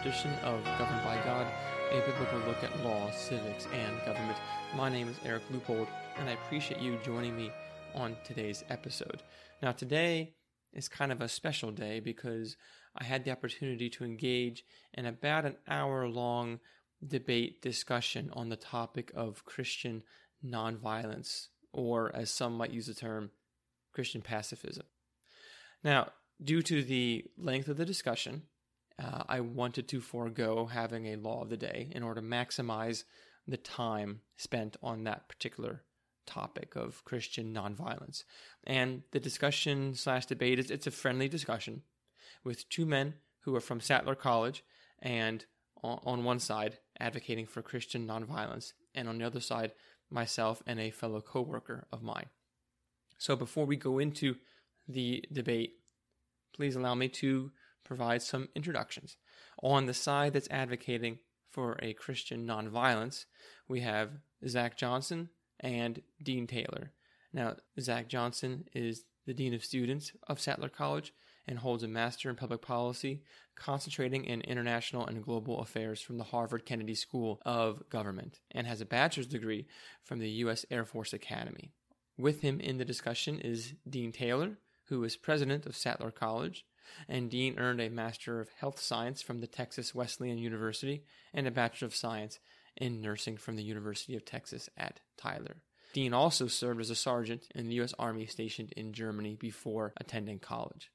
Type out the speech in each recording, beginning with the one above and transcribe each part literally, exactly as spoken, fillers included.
edition of Governed by God, a biblical look at law, civics, and government. My name is Eric Leupold, and I appreciate you joining me on today's episode. Now, today is kind of a special day because I had the opportunity to engage in about an hour-long debate discussion on the topic of Christian nonviolence, or as some might use the term, Christian pacifism. Now, due to the length of the discussion, uh, I wanted to forego having a law of the day in order to maximize the time spent on that particular topic of Christian nonviolence. And the discussion slash debate is it's a friendly discussion with two men who are from Sattler College, and on, on one side advocating for Christian nonviolence, and on the other side myself and a fellow coworker of mine. So before we go into the debate, please allow me to provide some introductions. On the side that's advocating for a Christian nonviolence, we have Zach Johnson and Dean Taylor. Now, Zach Johnson is the Dean of Students of Sattler College and holds a Master in Public Policy, concentrating in international and global affairs from the Harvard Kennedy School of Government, and has a bachelor's degree from the U S Air Force Academy. With him in the discussion is Dean Taylor, who is president of Sattler College, and Dean earned a Master of Health Science from the Texas Wesleyan University and a Bachelor of Science in Nursing from the University of Texas at Tyler. Dean also served as a sergeant in the U S Army stationed in Germany before attending college.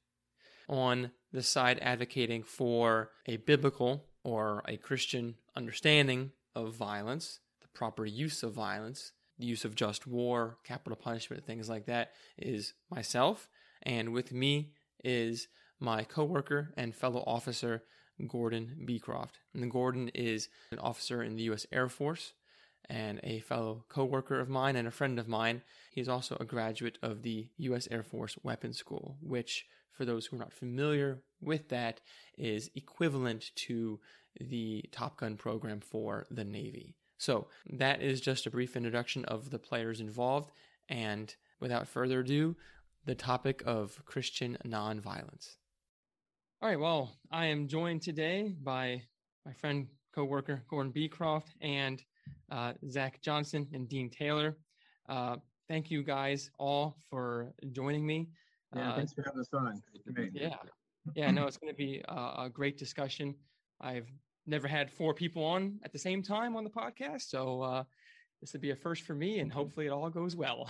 On the side advocating for a biblical or a Christian understanding of violence, the proper use of violence, the use of just war, capital punishment, things like that, is myself. And with me is my coworker and fellow officer, Gordon Beecroft. And Gordon is an officer in the U S Air Force and a fellow coworker of mine and a friend of mine. He is also a graduate of the U S Air Force Weapons School, which, for those who are not familiar with that, is equivalent to the Top Gun program for the Navy. So that is just a brief introduction of the players involved, and without further ado, the topic of Christian nonviolence. All right, well, I am joined today by my friend, coworker, Gordon Beecroft, and uh, Zach Johnson and Dean Taylor. Uh, thank you guys all for joining me. Yeah, uh, thanks for having us on. Yeah, yeah, no, it's going to be a, a great discussion. I've never had four people on at the same time on the podcast, so uh, this would be a first for me, and hopefully it all goes well.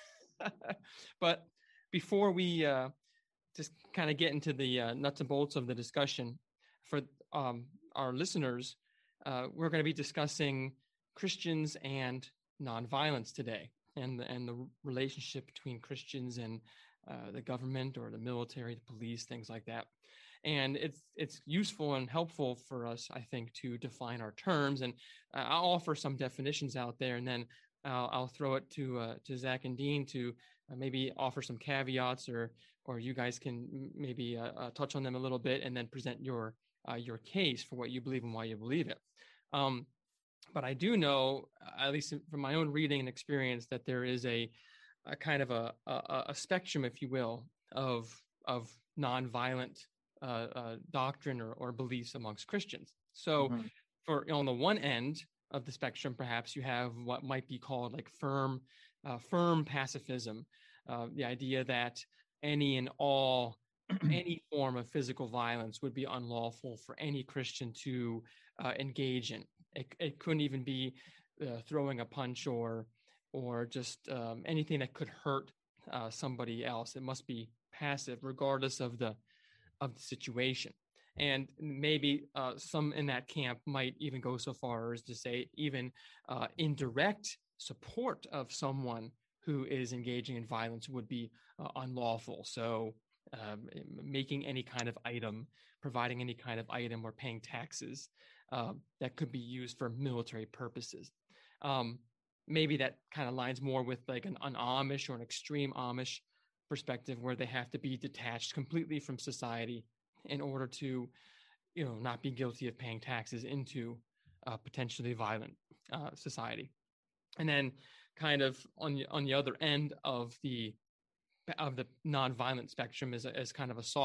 But before we uh, just kind of get into the uh, nuts and bolts of the discussion, for um, our listeners, uh, we're going to be discussing Christians and nonviolence today, and and the relationship between Christians and uh, the government or the military, the police, things like that. And it's it's useful and helpful for us, I think, to define our terms. And uh, I'll offer some definitions out there, and then I'll, I'll throw it to uh, to Zach and Dean to uh, maybe offer some caveats, or or you guys can maybe uh, uh, touch on them a little bit, and then present your uh, your case for what you believe and why you believe it. Um, but I do know, at least from my own reading and experience, that there is a, a kind of a, a a spectrum, if you will, of of nonviolent uh, uh, doctrine or, or beliefs amongst Christians. So, mm-hmm. for you know, on the one end of the spectrum, perhaps you have what might be called like firm, uh, firm pacifism, uh, the idea that any and all, any form of physical violence would be unlawful for any Christian to uh, engage in. It, it couldn't even be uh, throwing a punch or or just um, anything that could hurt uh, somebody else. It must be passive, regardless of the of the situation. And maybe uh, some in that camp might even go so far as to say even uh, indirect support of someone who is engaging in violence would be uh, unlawful. So um, making any kind of item, providing any kind of item or paying taxes uh, that could be used for military purposes. Um, maybe that kind of lines more with like an, an Amish or an extreme Amish perspective, where they have to be detached completely from society in order to, you know, not be guilty of paying taxes into a potentially violent uh, society. And then kind of on the, on the other end of the of the nonviolent spectrum is, a, is kind of a soft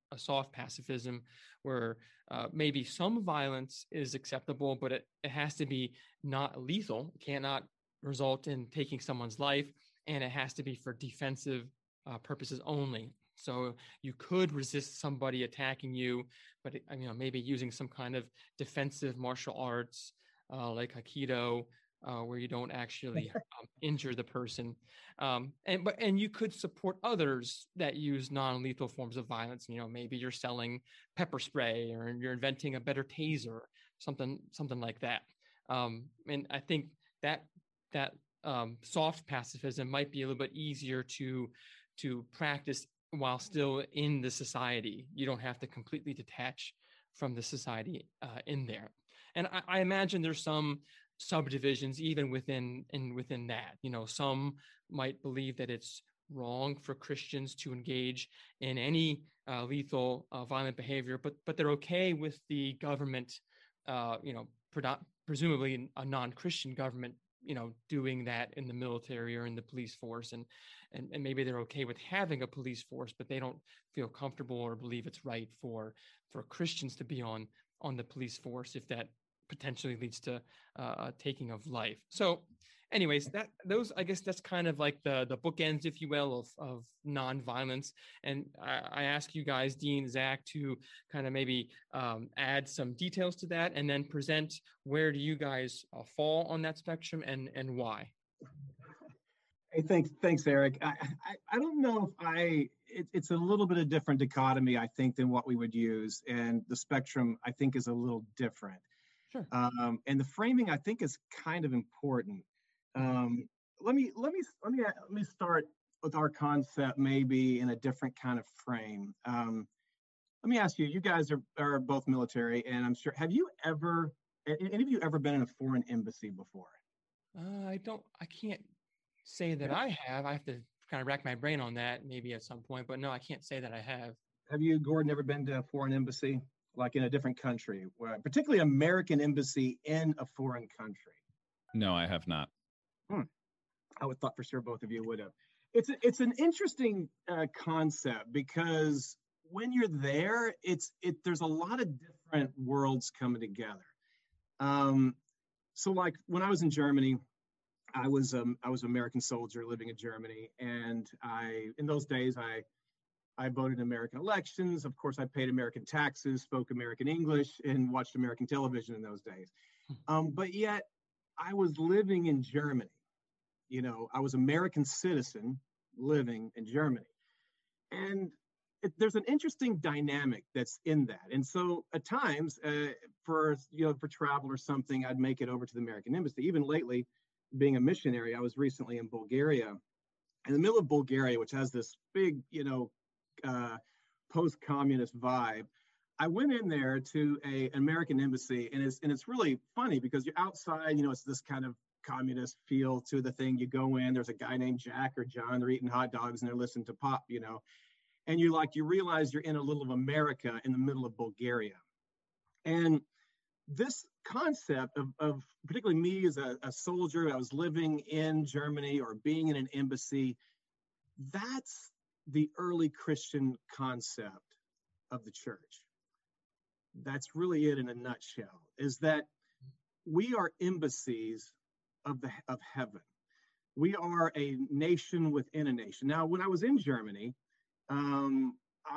a soft pacifism where uh, maybe some violence is acceptable, but it, it has to be not lethal. It cannot result in taking someone's life, and it has to be for defensive uh, purposes only. So you could resist somebody attacking you, but you know, maybe using some kind of defensive martial arts uh, like Aikido, uh, where you don't actually um, injure the person. Um, and but and you could support others that use non-lethal forms of violence. You know, maybe you're selling pepper spray, or you're inventing a better taser, something something like that. Um, and I think that that um, soft pacifism might be a little bit easier to to practice while still in the society. You don't have to completely detach from the society uh, in there. And I, I imagine there's some subdivisions even within in within that. You know, some might believe that it's wrong for Christians to engage in any uh, lethal uh, violent behavior, but but they're okay with the government, uh, you know, pre- presumably a non-Christian government, you know, doing that in the military or in the police force, and and and maybe they're okay with having a police force, but they don't feel comfortable or believe it's right for for Christians to be on on the police force if that potentially leads to uh, taking of life. So anyways, that those, I guess that's kind of like the the bookends, if you will, of of nonviolence. And I, I ask you guys, Dean, Zach, to kind of maybe um, add some details to that, and then present where do you guys uh, fall on that spectrum, and and why. Hey, thanks, thanks, Eric. I I, I don't know if I. It, it's a little bit of different dichotomy, I think, than what we would use, and the spectrum, I think, is a little different. Sure. Um, and the framing, I think, is kind of important. Um, let me let me let me let me start with our concept, maybe in a different kind of frame. Um, let me ask you: you guys are are both military, and I'm sure. Have you ever, any of you, ever been in a foreign embassy before? Uh, I don't. I can't say that I have. I have to kind of rack my brain on that, maybe at some point. But no, I can't say that I have. Have you, Gordon, ever been to a foreign embassy, like in a different country, where, particularly American embassy in a foreign country? No, I have not. Hmm. I would thought for sure both of you would have. It's a, it's an interesting uh, concept, because when you're there, it's it there's a lot of different worlds coming together. Um, so like when I was in Germany, I was um, I was an American soldier living in Germany, and I in those days I I voted in American elections. Of course, I paid American taxes, spoke American English, and watched American television in those days. Um, but yet, I was living in Germany. You know, I was an American citizen living in Germany. And it, there's an interesting dynamic that's in that. And so at times, uh, for, you know, for travel or something, I'd make it over to the American embassy. Even lately, being a missionary, I was recently in Bulgaria, in the middle of Bulgaria, which has this big, you know, uh, post-communist vibe. I went in there to a, an American embassy, and it's and it's really funny because you're outside, you know, it's this kind of communist feel to the thing. You go in, there's a guy named Jack or John, they're eating hot dogs and they're listening to pop, you know, and you like, you realize you're in a little of America in the middle of Bulgaria. And this concept of, of particularly me as a, a soldier, I was living in Germany or being in an embassy, that's the early Christian concept of the church. That's really it in a nutshell, is that we are embassies of the of heaven. We are a nation within a nation. Now, when I was in Germany, um,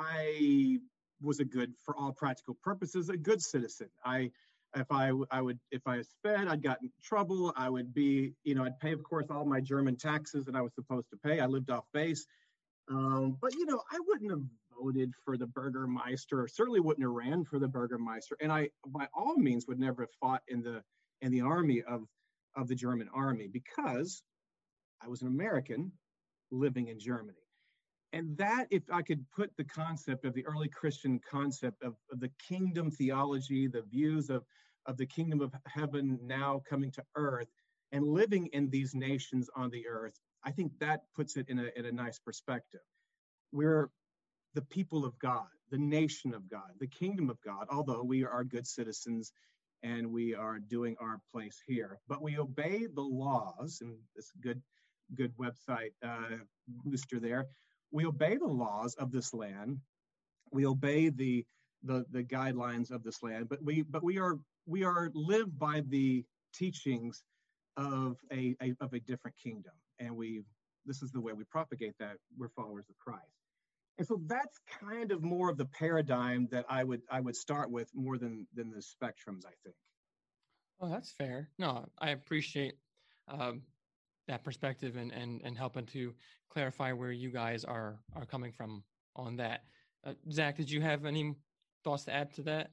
I was a good, for all practical purposes, a good citizen. I, if I, I would, if I sped, I'd got in trouble. I would be, you know, I'd pay, of course, all my German taxes that I was supposed to pay. I lived off base. Um, but, you know, I wouldn't have voted for the Burgermeister, or certainly wouldn't have ran for the Burgermeister. And I, by all means, would never have fought in the in the army of, of the German army, because I was an American living in Germany. And that, if I could put the concept of the early Christian concept of, of the kingdom theology, the views of, of the kingdom of heaven now coming to earth and living in these nations on the earth, I think that puts it in a, in a nice perspective. We're the people of God, the nation of God, the kingdom of God, although we are good citizens and we are doing our place here. But we obey the laws, and this good, good website uh, booster there, we obey the laws of this land. We obey the the the guidelines of this land, but we but we are we are live by the teachings of a, a of a different kingdom, and we this is the way we propagate that. We're followers of Christ. And so that's kind of more of the paradigm that I would I would start with more than than the spectrums, I think. Oh, that's fair. No, I appreciate um, that perspective and, and and helping to clarify where you guys are are coming from on that. Uh, Zach, did you have any thoughts to add to that?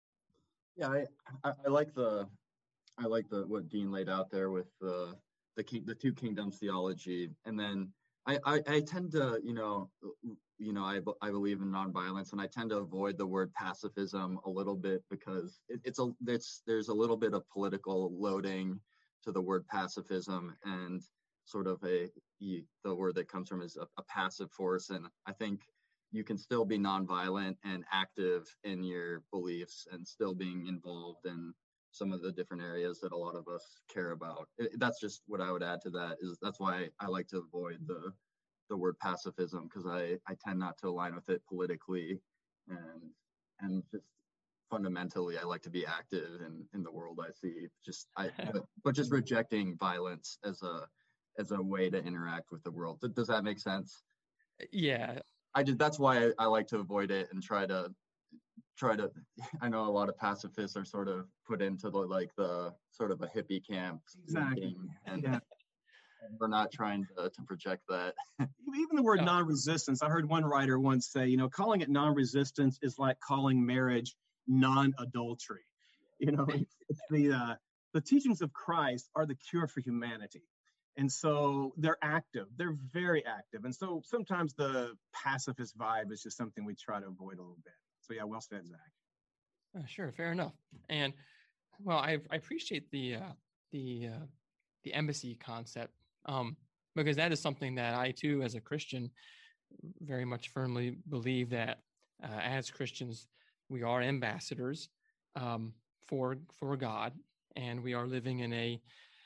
Yeah, I, I, I like the I like the what Dean laid out there with the the king, the two kingdoms theology, and then I, I I tend to you know you know I I believe in nonviolence, and I tend to avoid the word pacifism a little bit because it, it's a it's there's a little bit of political loading to the word pacifism, and sort of a the word that comes from is a, a passive force, and I think you can still be nonviolent and active in your beliefs and still being involved in some of the different areas that a lot of us care about. It, that's just what I would add to that. Is that's why I like to avoid the the word pacifism, because I, I tend not to align with it politically, and and just fundamentally I like to be active in, in the world I see. Just I but, but just rejecting violence as a as a way to interact with the world. Does that make sense? Yeah. I did. That's why I, I like to avoid it and try to try to. I know a lot of pacifists are sort of put into the like the sort of a hippie camp. Exactly. And, yeah. and we're not trying to, to project that. Even the word no. non-resistance. I heard one writer once say, you know, calling it non-resistance is like calling marriage non-adultery. You know, it's, it's the uh, the teachings of Christ are the cure for humanity. And so they're active. They're very active. And so sometimes the pacifist vibe is just something we try to avoid a little bit. So yeah, well said, Zach. Uh, sure, fair enough. And well, I, I appreciate the uh, the uh, the embassy concept um, because that is something that I too, as a Christian, very much firmly believe that uh, as Christians we are ambassadors um, for for God, and we are living in a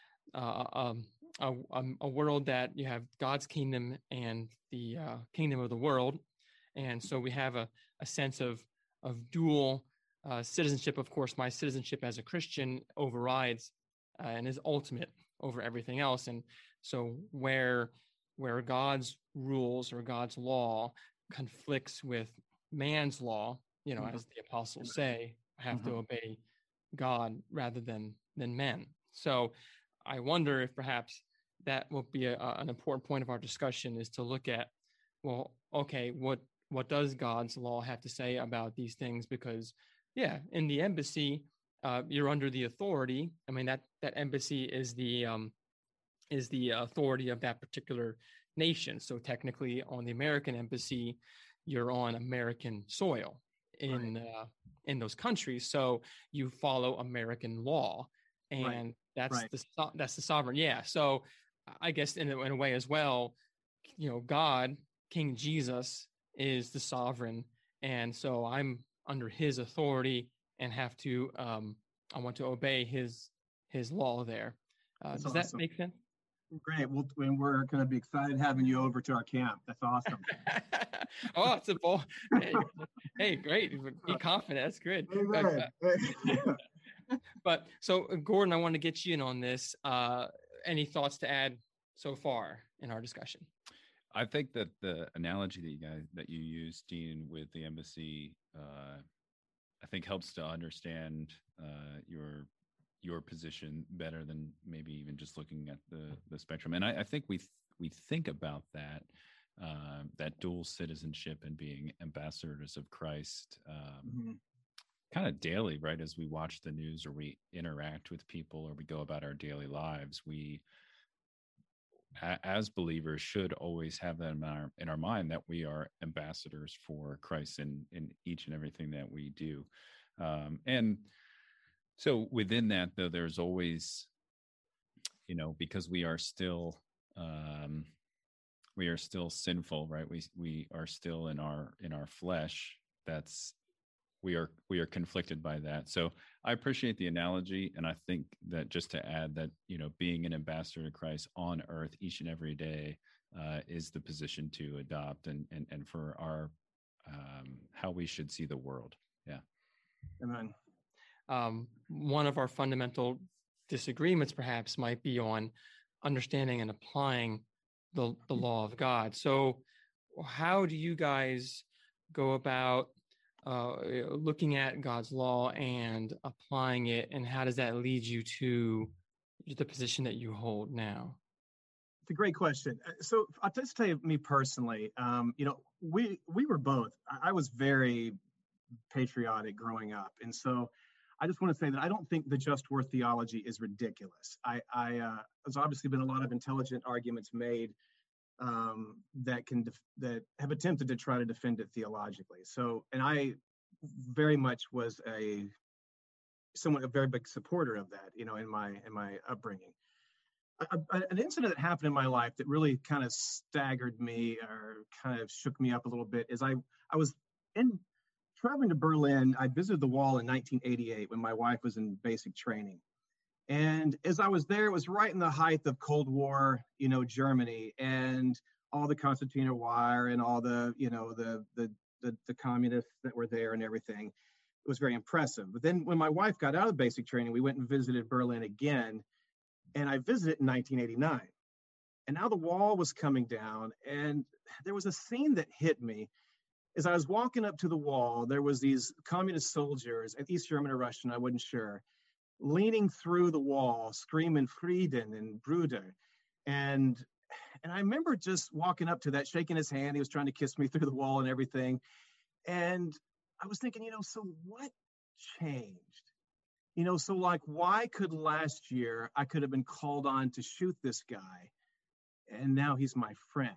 uh, um, A, a world that you have God's kingdom and the uh, kingdom of the world. And so we have a, a sense of, of dual uh, citizenship. Of course, my citizenship as a Christian overrides uh, and is ultimate over everything else. And so where, where God's rules or God's law conflicts with man's law, you know, mm-hmm. as the apostles say, I have mm-hmm. to obey God rather than, than men. So I wonder if perhaps that will be a, an important point of our discussion, is to look at, well, okay, what what does God's law have to say about these things? Because, yeah, in the embassy, uh, you're under the authority. I mean, that that embassy is the um, is the authority of that particular nation. So technically, on the American embassy, you're on American soil in right. uh, in those countries. So you follow American law. And right. that's right. the that's the sovereign. Yeah. So I guess in a, in a way as well, you know, God, King Jesus is the sovereign. And so I'm under his authority and have to, um, I want to obey his, his law there. Uh, does awesome. That make sense? Great. Well, we're going to be excited having you over to our camp. That's awesome. Oh, it's a ball. Hey, hey, great. Be confident. That's good. Amen. But so, Gordon, I want to get you in on this. Uh, any thoughts to add so far in our discussion? I think that the analogy that you guys that you used, Dean, with the embassy, uh, I think helps to understand uh, your your position better than maybe even just looking at the the spectrum. And I, I think we th- we think about that uh, that dual citizenship and being ambassadors of Christ. Um, mm-hmm. kind of daily, right? As we watch the news or we interact with people or we go about our daily lives, we, a, as believers, should always have that in our, in our mind that we are ambassadors for Christ in, in each and everything that we do. Um, and so within that, though, there's always, you know, because we are still, um, we are still sinful, right? We, we are still in our, in our flesh. That's, we are we are conflicted by that. So I appreciate the analogy, and I think that just to add that, you know, being an ambassador to Christ on earth each and every day uh, is the position to adopt, and and and for our um, how we should see the world. Yeah. Amen. Um, one of our fundamental disagreements perhaps might be on understanding and applying the, the law of God. So how do you guys go about uh, looking at God's law and applying it, and how does that lead you to the position that you hold now? It's a great question. So I'll just tell you, me personally, um, you know, we we were both. I was very patriotic growing up, and so I just want to say that I don't think the just war theology is ridiculous. I, I uh, there's obviously been a lot of intelligent arguments made um, that can def- that have attempted to try to defend it theologically. So, and I very much was a somewhat a very big supporter of that, you know, in my in my upbringing. A, a, an incident that happened in my life that really kind of staggered me or kind of shook me up a little bit is I I was in traveling to Berlin. I visited the wall in nineteen eighty-eight when my wife was in basic training. And as I was there, it was right in the height of Cold War, you know, Germany, and all the concertina wire and all the, you know, the, the, the, the communists that were there and everything. It was very impressive. But then when my wife got out of basic training, we went and visited Berlin again. And I visited in nineteen eighty-nine. And now the wall was coming down, and there was a scene that hit me. As I was walking up to the wall, there was these communist soldiers, East German or Russian, I wasn't sure, leaning through the wall, screaming Frieden and Bruder. And and I remember just walking up to that, shaking his hand. He was trying to kiss me through the wall and everything. And I was thinking, you know, so what changed? You know, so like, why could last year I could have been called on to shoot this guy, and now he's my friend?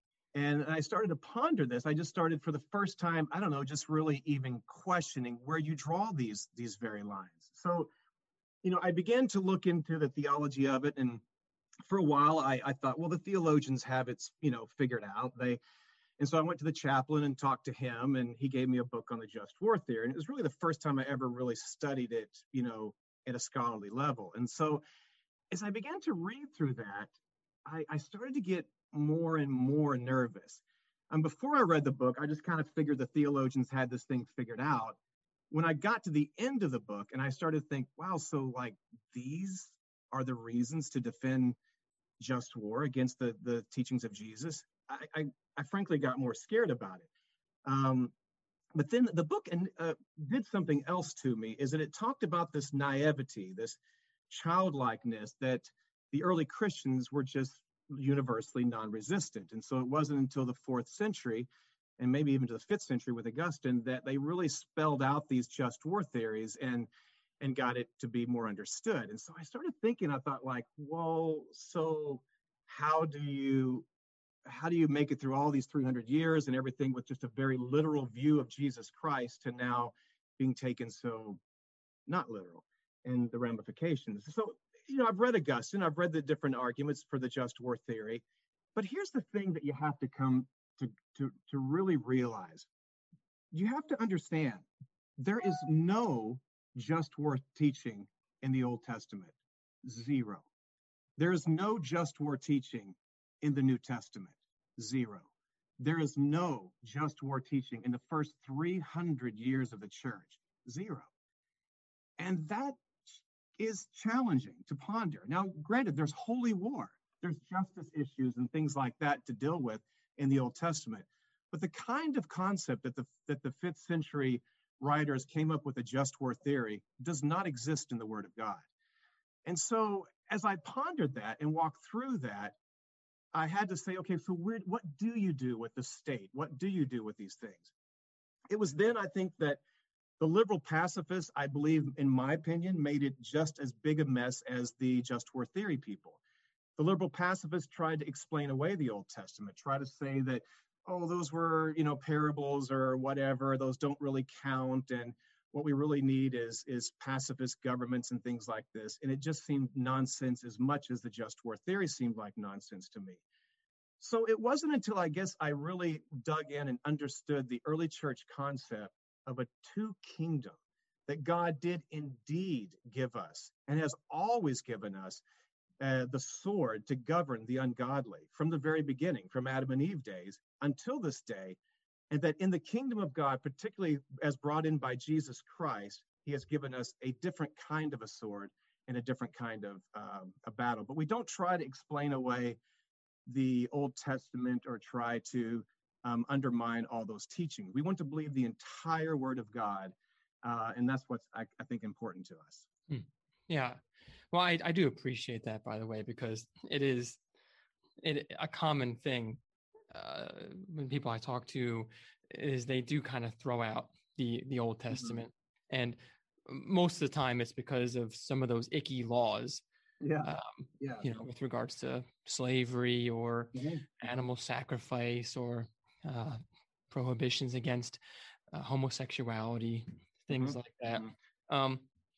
And I started to ponder this. I just started for the first time, I don't know, just really even questioning where you draw these, these very lines. So, you know, I began to look into the theology of it. And for a while, I, I thought, well, the theologians have it, you know, figured out. They, and so I went to the chaplain and talked to him, and he gave me a book on the just war theory. And it was really the first time I ever really studied it, you know, at a scholarly level. And so as I began to read through that, I, I started to get more and more nervous. And before I read the book, I just kind of figured the theologians had this thing figured out. When I got to the end of the book and I started to think, wow, so like these are the reasons to defend just war against the, the teachings of Jesus, I, I, I frankly got more scared about it. Um, but then the book and, uh, did something else to me, is that it talked about this naivety, this childlikeness that the early Christians were just universally non-resistant. And so it wasn't until the fourth century, and maybe even to the fifth century with Augustine, that they really spelled out these just war theories and and got it to be more understood. And so I started thinking, I thought like, well, so how do you how do you make it through all these three hundred years and everything with just a very literal view of Jesus Christ to now being taken so not literal, and the ramifications? So, you know, I've read Augustine, I've read the different arguments for the just war theory, but here's the thing that you have to come to, to, to really realize. You have to understand, there is no just war teaching in the Old Testament, zero. There is no just war teaching in the New Testament, zero. There is no just war teaching in the first three hundred years of the church, zero. And that is challenging to ponder. Now, granted, there's holy war, there's justice issues and things like that to deal with in the Old Testament. But the kind of concept that the that the fifth century writers came up with, a just war theory, does not exist in the Word of God. And so as I pondered that and walked through that, I had to say, okay, so where, what do you do with the state? What do you do with these things? It was then, I think, that the liberal pacifists, I believe, in my opinion, made it just as big a mess as the just war theory people. The liberal pacifists tried to explain away the Old Testament, try to say that, oh, those were, you know, parables or whatever, those don't really count, and what we really need is, is pacifist governments and things like this. And it just seemed nonsense as much as the just war theory seemed like nonsense to me. So it wasn't until, I guess, I really dug in and understood the early church concept of a two kingdom that God did indeed give us and has always given us uh, the sword to govern the ungodly from the very beginning, from Adam and Eve days until this day. and that in the kingdom of God, particularly as brought in by Jesus Christ, he has given us a different kind of a sword and a different kind of um, a battle. But we don't try to explain away the Old Testament or try to um, undermine all those teachings. We want to believe the entire Word of God, uh, and that's what's, I, I think, important to us. Hmm. Yeah. Well, I, I do appreciate that, by the way, because it is it, a common thing uh, when people I talk to is they do kind of throw out the, the Old Testament. Mm-hmm. And most of the time it's because of some of those icky laws, yeah, um, yeah. you know, with regards to slavery or mm-hmm. animal sacrifice or uh, prohibitions against uh, homosexuality, things mm-hmm. like that. Mm-hmm. Um,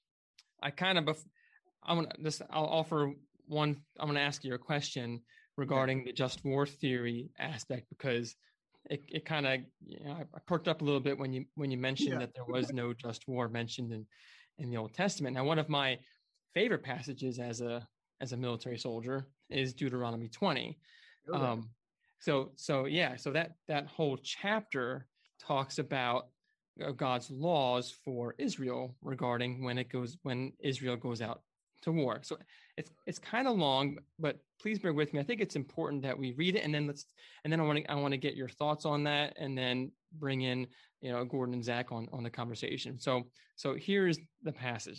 I kind of, I want to just, I'll offer one, I'm going to ask you a question regarding okay. the just war theory aspect, because it, it kind of, you know, I perked up a little bit when you, when you mentioned yeah. that there was no just war mentioned in, in the Old Testament. Now, one of my favorite passages as a, as a military soldier is Deuteronomy twenty. Okay. Um, so, so yeah, so that, that whole chapter talks about God's laws for Israel regarding when it goes, when Israel goes out to war. So it's, it's kind of long, but please bear with me. I think it's important that we read it, and then let's, and then I want to, I want to get your thoughts on that, and then bring in, you know, Gordon and Zach on, on the conversation. So, so here's the passage.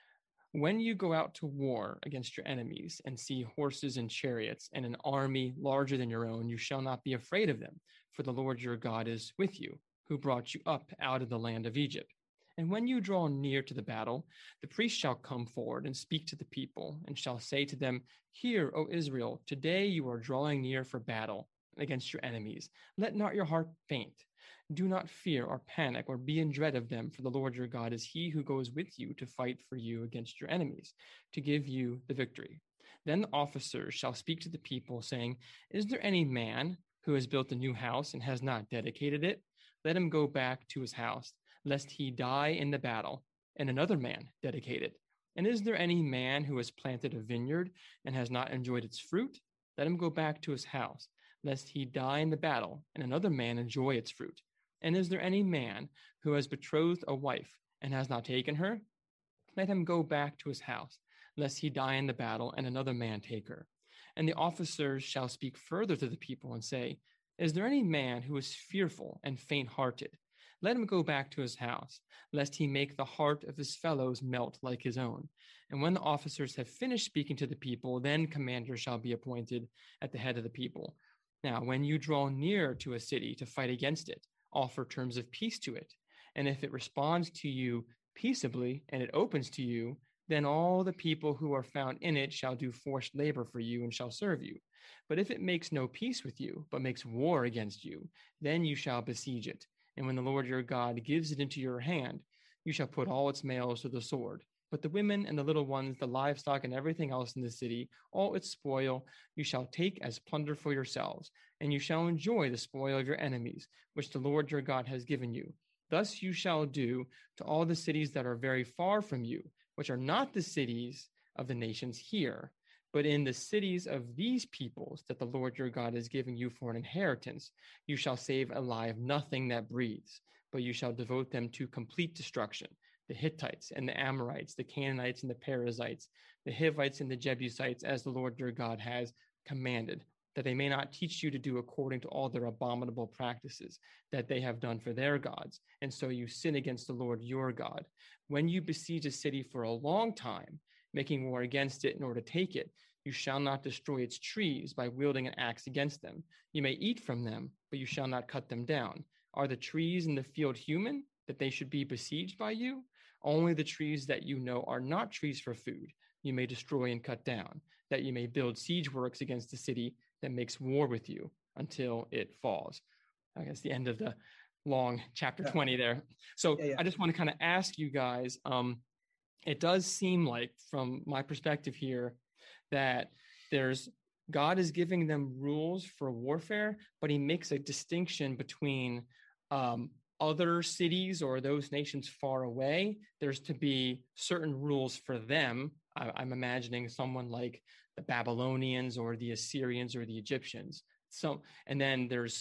When you go out to war against your enemies and see horses and chariots and an army larger than your own, you shall not be afraid of them, for the Lord your God is with you, who brought you up out of the land of Egypt. And when you draw near to the battle, the priest shall come forward and speak to the people, and shall say to them, Hear, O Israel, today you are drawing near for battle against your enemies. Let not your heart faint. Do not fear or panic or be in dread of them, for the Lord your God is he who goes with you to fight for you against your enemies, to give you the victory. Then the officers shall speak to the people, saying, Is there any man who has built a new house and has not dedicated it? Let him go back to his house, lest he die in the battle, and another man dedicate it. And is there any man who has planted a vineyard and has not enjoyed its fruit? Let him go back to his house, lest he die in the battle, and another man enjoy its fruit. And is there any man who has betrothed a wife and has not taken her? Let him go back to his house, lest he die in the battle, and another man take her. And the officers shall speak further to the people and say, Is there any man who is fearful and faint-hearted? Let him go back to his house, lest he make the heart of his fellows melt like his own. And when the officers have finished speaking to the people, then commander shall be appointed at the head of the people. Now, when you draw near to a city to fight against it, offer terms of peace to it. And if it responds to you peaceably and it opens to you, then all the people who are found in it shall do forced labor for you and shall serve you. But if it makes no peace with you, but makes war against you, then you shall besiege it. And when the Lord your God gives it into your hand, you shall put all its males to the sword. But the women and the little ones, the livestock and everything else in the city, all its spoil, you shall take as plunder for yourselves, and you shall enjoy the spoil of your enemies, which the Lord your God has given you. Thus you shall do to all the cities that are very far from you, which are not the cities of the nations here, but in the cities of these peoples that the Lord your God is giving you for an inheritance, you shall save alive nothing that breathes, but you shall devote them to complete destruction. The Hittites and the Amorites, the Canaanites and the Perizzites, the Hivites and the Jebusites, as the Lord your God has commanded, that they may not teach you to do according to all their abominable practices that they have done for their gods, and so you sin against the Lord your God. When you besiege a city for a long time, making war against it in order to take it, you shall not destroy its trees by wielding an axe against them. You may eat from them, but you shall not cut them down. Are the trees in the field human, that they should be besieged by you? Only the trees that you know are not trees for food, you may destroy and cut down, that you may build siege works against the city that makes war with you until it falls. I guess the end of the long chapter yeah. twenty there. So yeah, yeah. I just want to kind of ask you guys, um, it does seem like from my perspective here that there's God is giving them rules for warfare, but he makes a distinction between um, other cities or those nations far away. There's to be certain rules for them. I, I'm imagining someone like the Babylonians or the Assyrians or the Egyptians. So, and then there's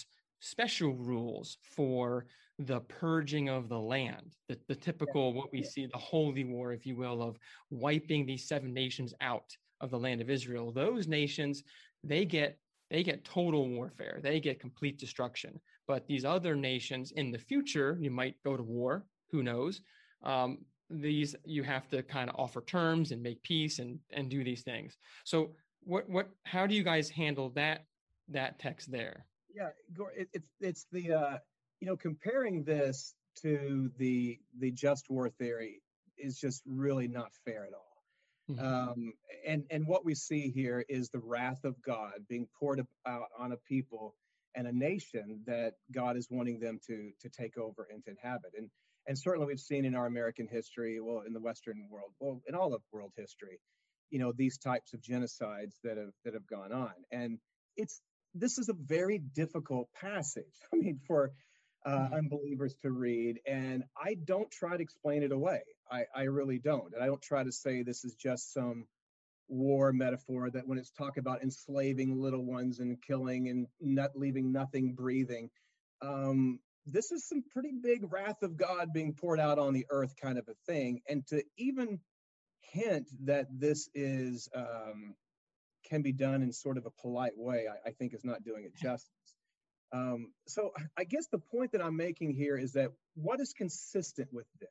special rules for the purging of the land, the, the typical, what we see, the holy war, if you will, of wiping these seven nations out of the land of Israel. Those nations, they get they get total warfare. They get complete destruction. But these other nations in the future, you might go to war, who knows? Um, these, you have to kind of offer terms and make peace and, and do these things. So what, what, how do you guys handle that, that text there? Yeah, it, it's, it's the, uh, you know, comparing this to the, the just war theory is just really not fair at all. Mm-hmm. Um, and, and what we see here is the wrath of God being poured out on a people and a nation that God is wanting them to, to take over and to inhabit. And, and certainly we've seen in our American history, well, in the Western world, well, in all of world history, you know, these types of genocides that have, that have gone on. And it's, this is a very difficult passage, I mean, for uh, mm-hmm. unbelievers to read. And I don't try to explain it away. I, I really don't. And I don't try to say this is just some war metaphor that when it's talk about enslaving little ones and killing and not leaving nothing breathing. Um, this is some pretty big wrath of God being poured out on the earth kind of a thing. And to even hint that this is um, can be done in sort of a polite way, I, I think is not doing it justice. Um, so I guess the point that I'm making here is that what is consistent with this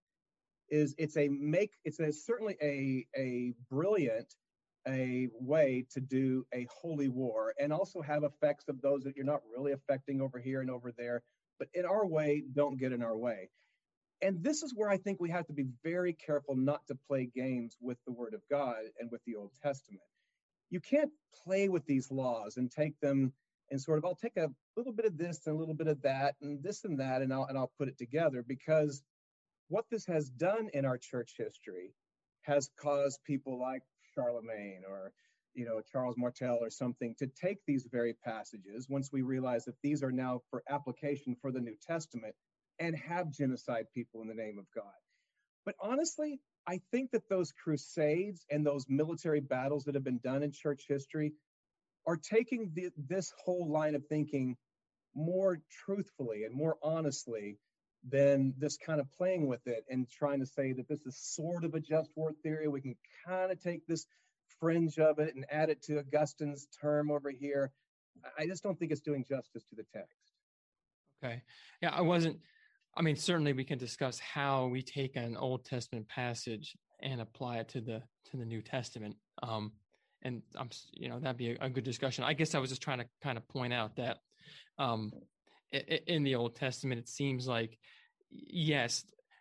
is it's a make, it's a certainly a, a brilliant a way to do a holy war and also have effects of those that you're not really affecting over here and over there, but in our way, don't get in our way. And this is where I think we have to be very careful not to play games with the Word of God and with the Old Testament. You can't play with these laws and take them and sort of, I'll take a little bit of this and a little bit of that and this and that, and I'll, and I'll put it together, because what this has done in our church history has caused people like Charlemagne or, you know, Charles Martel or something to take these very passages once we realize that these are now for application for the New Testament and have genocide people in the name of God. But honestly, I think that those crusades and those military battles that have been done in church history are taking the, this whole line of thinking more truthfully and more honestly than this kind of playing with it and trying to say that this is sort of a just war theory. We can kind of take this fringe of it and add it to Augustine's term over here. I just don't think it's doing justice to the text. Okay. Yeah, I wasn't, I mean, certainly we can discuss how we take an Old Testament passage and apply it to the, to the New Testament. Um, and I'm, you know, that'd be a, a good discussion. I guess I was just trying to kind of point out that, um, in the Old Testament, it seems like, yes,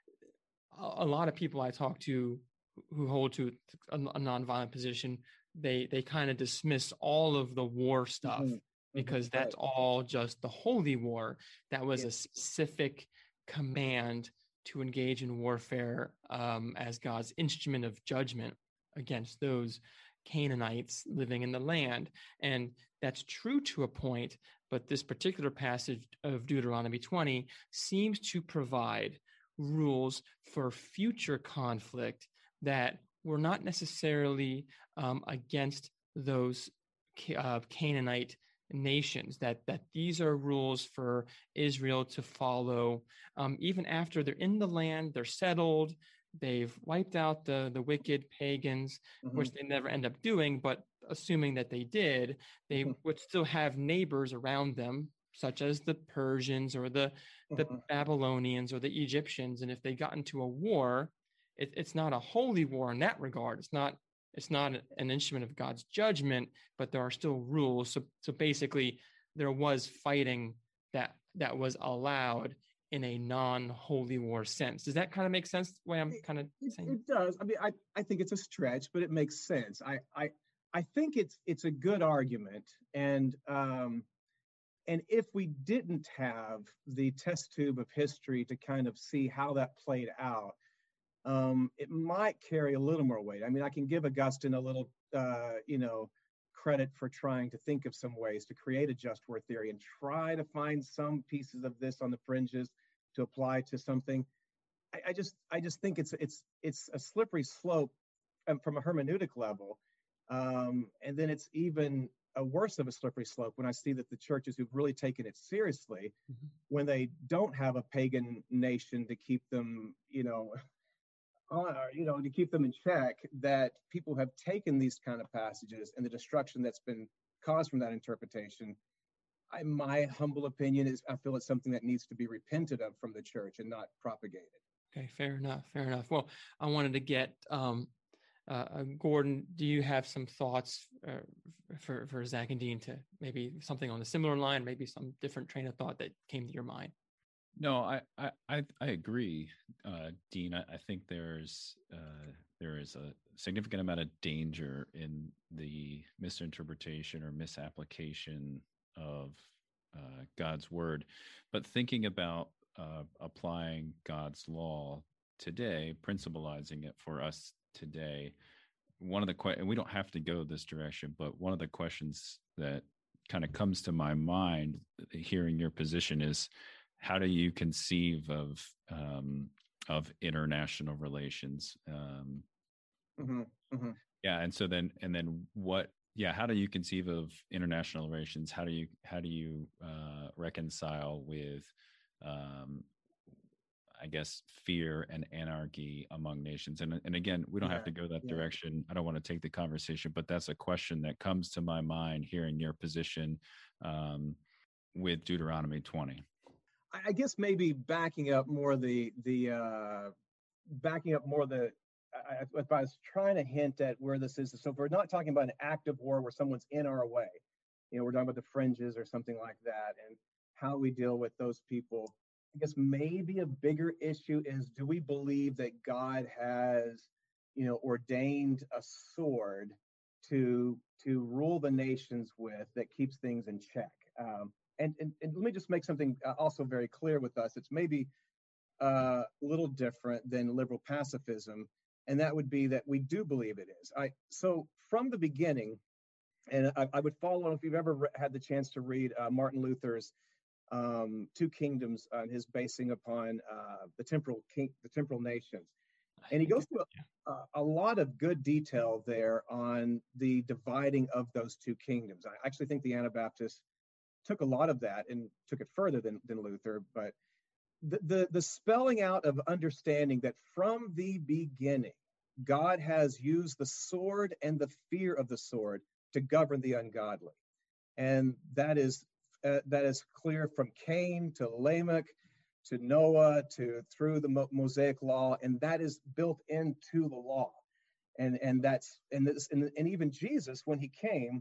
a lot of people I talk to who hold to a, a nonviolent position, they they kind of dismiss all of the war stuff mm-hmm. because mm-hmm. that's all just the holy war. That was yeah. a specific command to engage in warfare um, as God's instrument of judgment against those Canaanites living in the land. And that's true to a point, but this particular passage of Deuteronomy twenty seems to provide rules for future conflict that were not necessarily um, against those uh, Canaanite nations, that that these are rules for Israel to follow um, even after they're in the land, they're settled, they've wiped out the, the wicked pagans, mm-hmm. which they never end up doing, but assuming that they did, they mm-hmm. would still have neighbors around them, such as the Persians or the, mm-hmm. the Babylonians or the Egyptians. And if they got into a war, it, it's not a holy war in that regard. It's not it's not an instrument of God's judgment, but there are still rules. So so basically, there was fighting that that was allowed in a non-holy war sense. Does that kind of make sense the way I'm kind of it, saying? It does. I mean, I, I think it's a stretch, but it makes sense. I I, I think it's it's a good argument. And um, and if we didn't have the test tube of history to kind of see how that played out, um, it might carry a little more weight. I mean, I can give Augustine a little, uh, you know, credit for trying to think of some ways to create a just war theory and try to find some pieces of this on the fringes to apply to something. I, I just, I just think it's, it's, it's a slippery slope um, from a hermeneutic level, um, and then it's even a worse of a slippery slope when I see that the churches who've really taken it seriously, mm-hmm. when they don't have a pagan nation to keep them, you know, uh, you know, to keep them in check, that people have taken these kind of passages and the destruction that's been caused from that interpretation. I, my humble opinion is I feel it's something that needs to be repented of from the church and not propagated. Okay, fair enough, fair enough. Well, I wanted to get, um, uh, Gordon, do you have some thoughts uh, for, for Zach and Dean to maybe something on a similar line, maybe some different train of thought that came to your mind? No, I I, I, I agree, uh, Dean. I, I think there's uh, there is a significant amount of danger in the misinterpretation or misapplication of uh, God's word. But thinking about uh, applying God's law today, principalizing it for us today, one of the que- and we don't have to go this direction, but one of the questions that kind of comes to my mind hearing your position is, how do you conceive of um, of international relations? Um, mm-hmm, mm-hmm. Yeah, and so then and then what? Yeah, how do you conceive of international relations? How do you how do you uh, reconcile with, um, I guess, fear and anarchy among nations? And and again, we don't yeah, have to go that yeah. direction. I don't want to take the conversation, but that's a question that comes to my mind hearing your position um, with Deuteronomy twenty. I guess maybe backing up more the the uh, backing up more the I, if I was trying to hint at where this is. So if we're not talking about an active war where someone's in our way, you know, we're talking about the fringes or something like that, and how we deal with those people. I guess maybe a bigger issue is, do we believe that God has, you know, ordained a sword to to rule the nations with that keeps things in check? Um, And, and, and let me just make something also very clear with us. It's maybe uh, a little different than liberal pacifism, and that would be that we do believe it is. I so from the beginning, and I, I would follow, if you've ever re- had the chance to read uh, Martin Luther's um, Two Kingdoms, uh, his basing upon uh, the temporal king, the temporal nations, and he goes through a, a lot of good detail there on the dividing of those two kingdoms. I actually think the Anabaptists took a lot of that and took it further than, than Luther, but the, the, the spelling out of understanding that from the beginning, God has used the sword and the fear of the sword to govern the ungodly. And that is uh, that is clear from Cain to Lamech to Noah to through the Mo- Mosaic law, and that is built into the law. And and that's and this and, and even Jesus, when he came,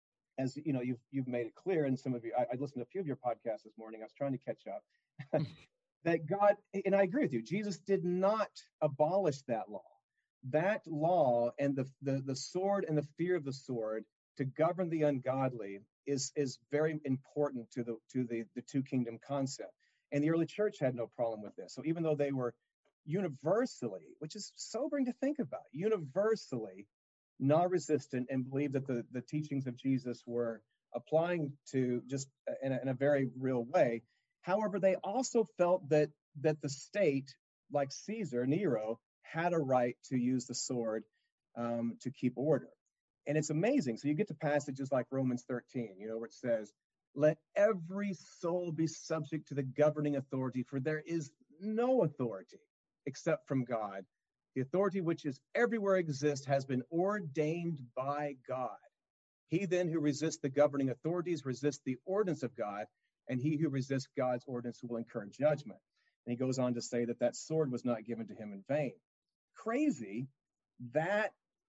as you know, you've you've made it clear, and some of you, I, I listened to a few of your podcasts this morning. I was trying to catch up. That God, and I agree with you, Jesus did not abolish that law. That law and the, the the sword and the fear of the sword to govern the ungodly is is very important to the to the the two kingdom concept. And the early church had no problem with this. So even though they were universally, which is sobering to think about, universally non-resistant and believe that the, the teachings of Jesus were applying to just in a, in a very real way. However, they also felt that that the state, like Caesar, Nero, had a right to use the sword um, to keep order. And it's amazing. So you get to passages like Romans thirteen, you know, where it says, let every soul be subject to the governing authority, for there is no authority except from God. The authority which is everywhere exists has been ordained by God. He then who resists the governing authorities resists the ordinance of God, and he who resists God's ordinance will incur judgment. And he goes on to say that that sword was not given to him in vain. Crazy, that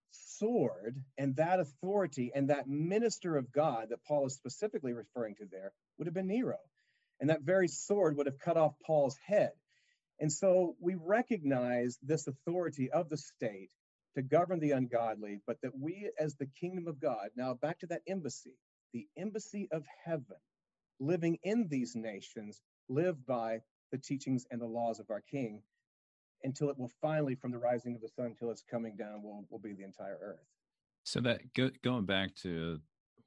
sword and that authority and that minister of God that Paul is specifically referring to there would have been Nero. And that very sword would have cut off Paul's head. And so we recognize this authority of the state to govern the ungodly, but that we as the kingdom of God, now back to that embassy, the embassy of heaven, living in these nations, live by the teachings and the laws of our King until it will finally, from the rising of the sun till it's coming down, will, will be the entire earth. So that go, going back to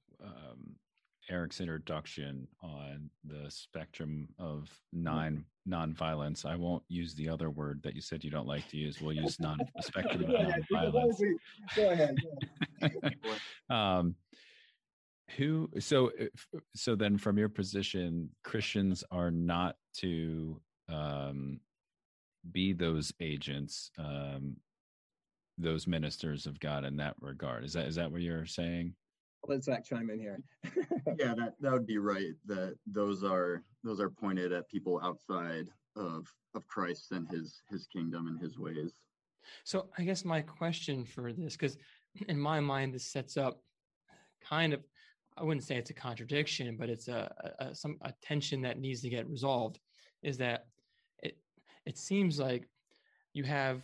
um, Eric's introduction on the spectrum of non nonviolence, I won't use the other word that you said you don't like to use. We'll use non the spectrum of nonviolence. Go ahead. um, Who? So, if- so then, from your position, Christians are not to um, be those agents, um, those ministers of God in that regard. Is that is that what you're saying? Let Zach chime in here. Yeah, that, that would be right. That those are those are pointed at people outside of of Christ and his his kingdom and his ways. So I guess my question for this, because in my mind, this sets up kind of, I wouldn't say it's a contradiction, but it's a, a some a tension that needs to get resolved, is that it it seems like you have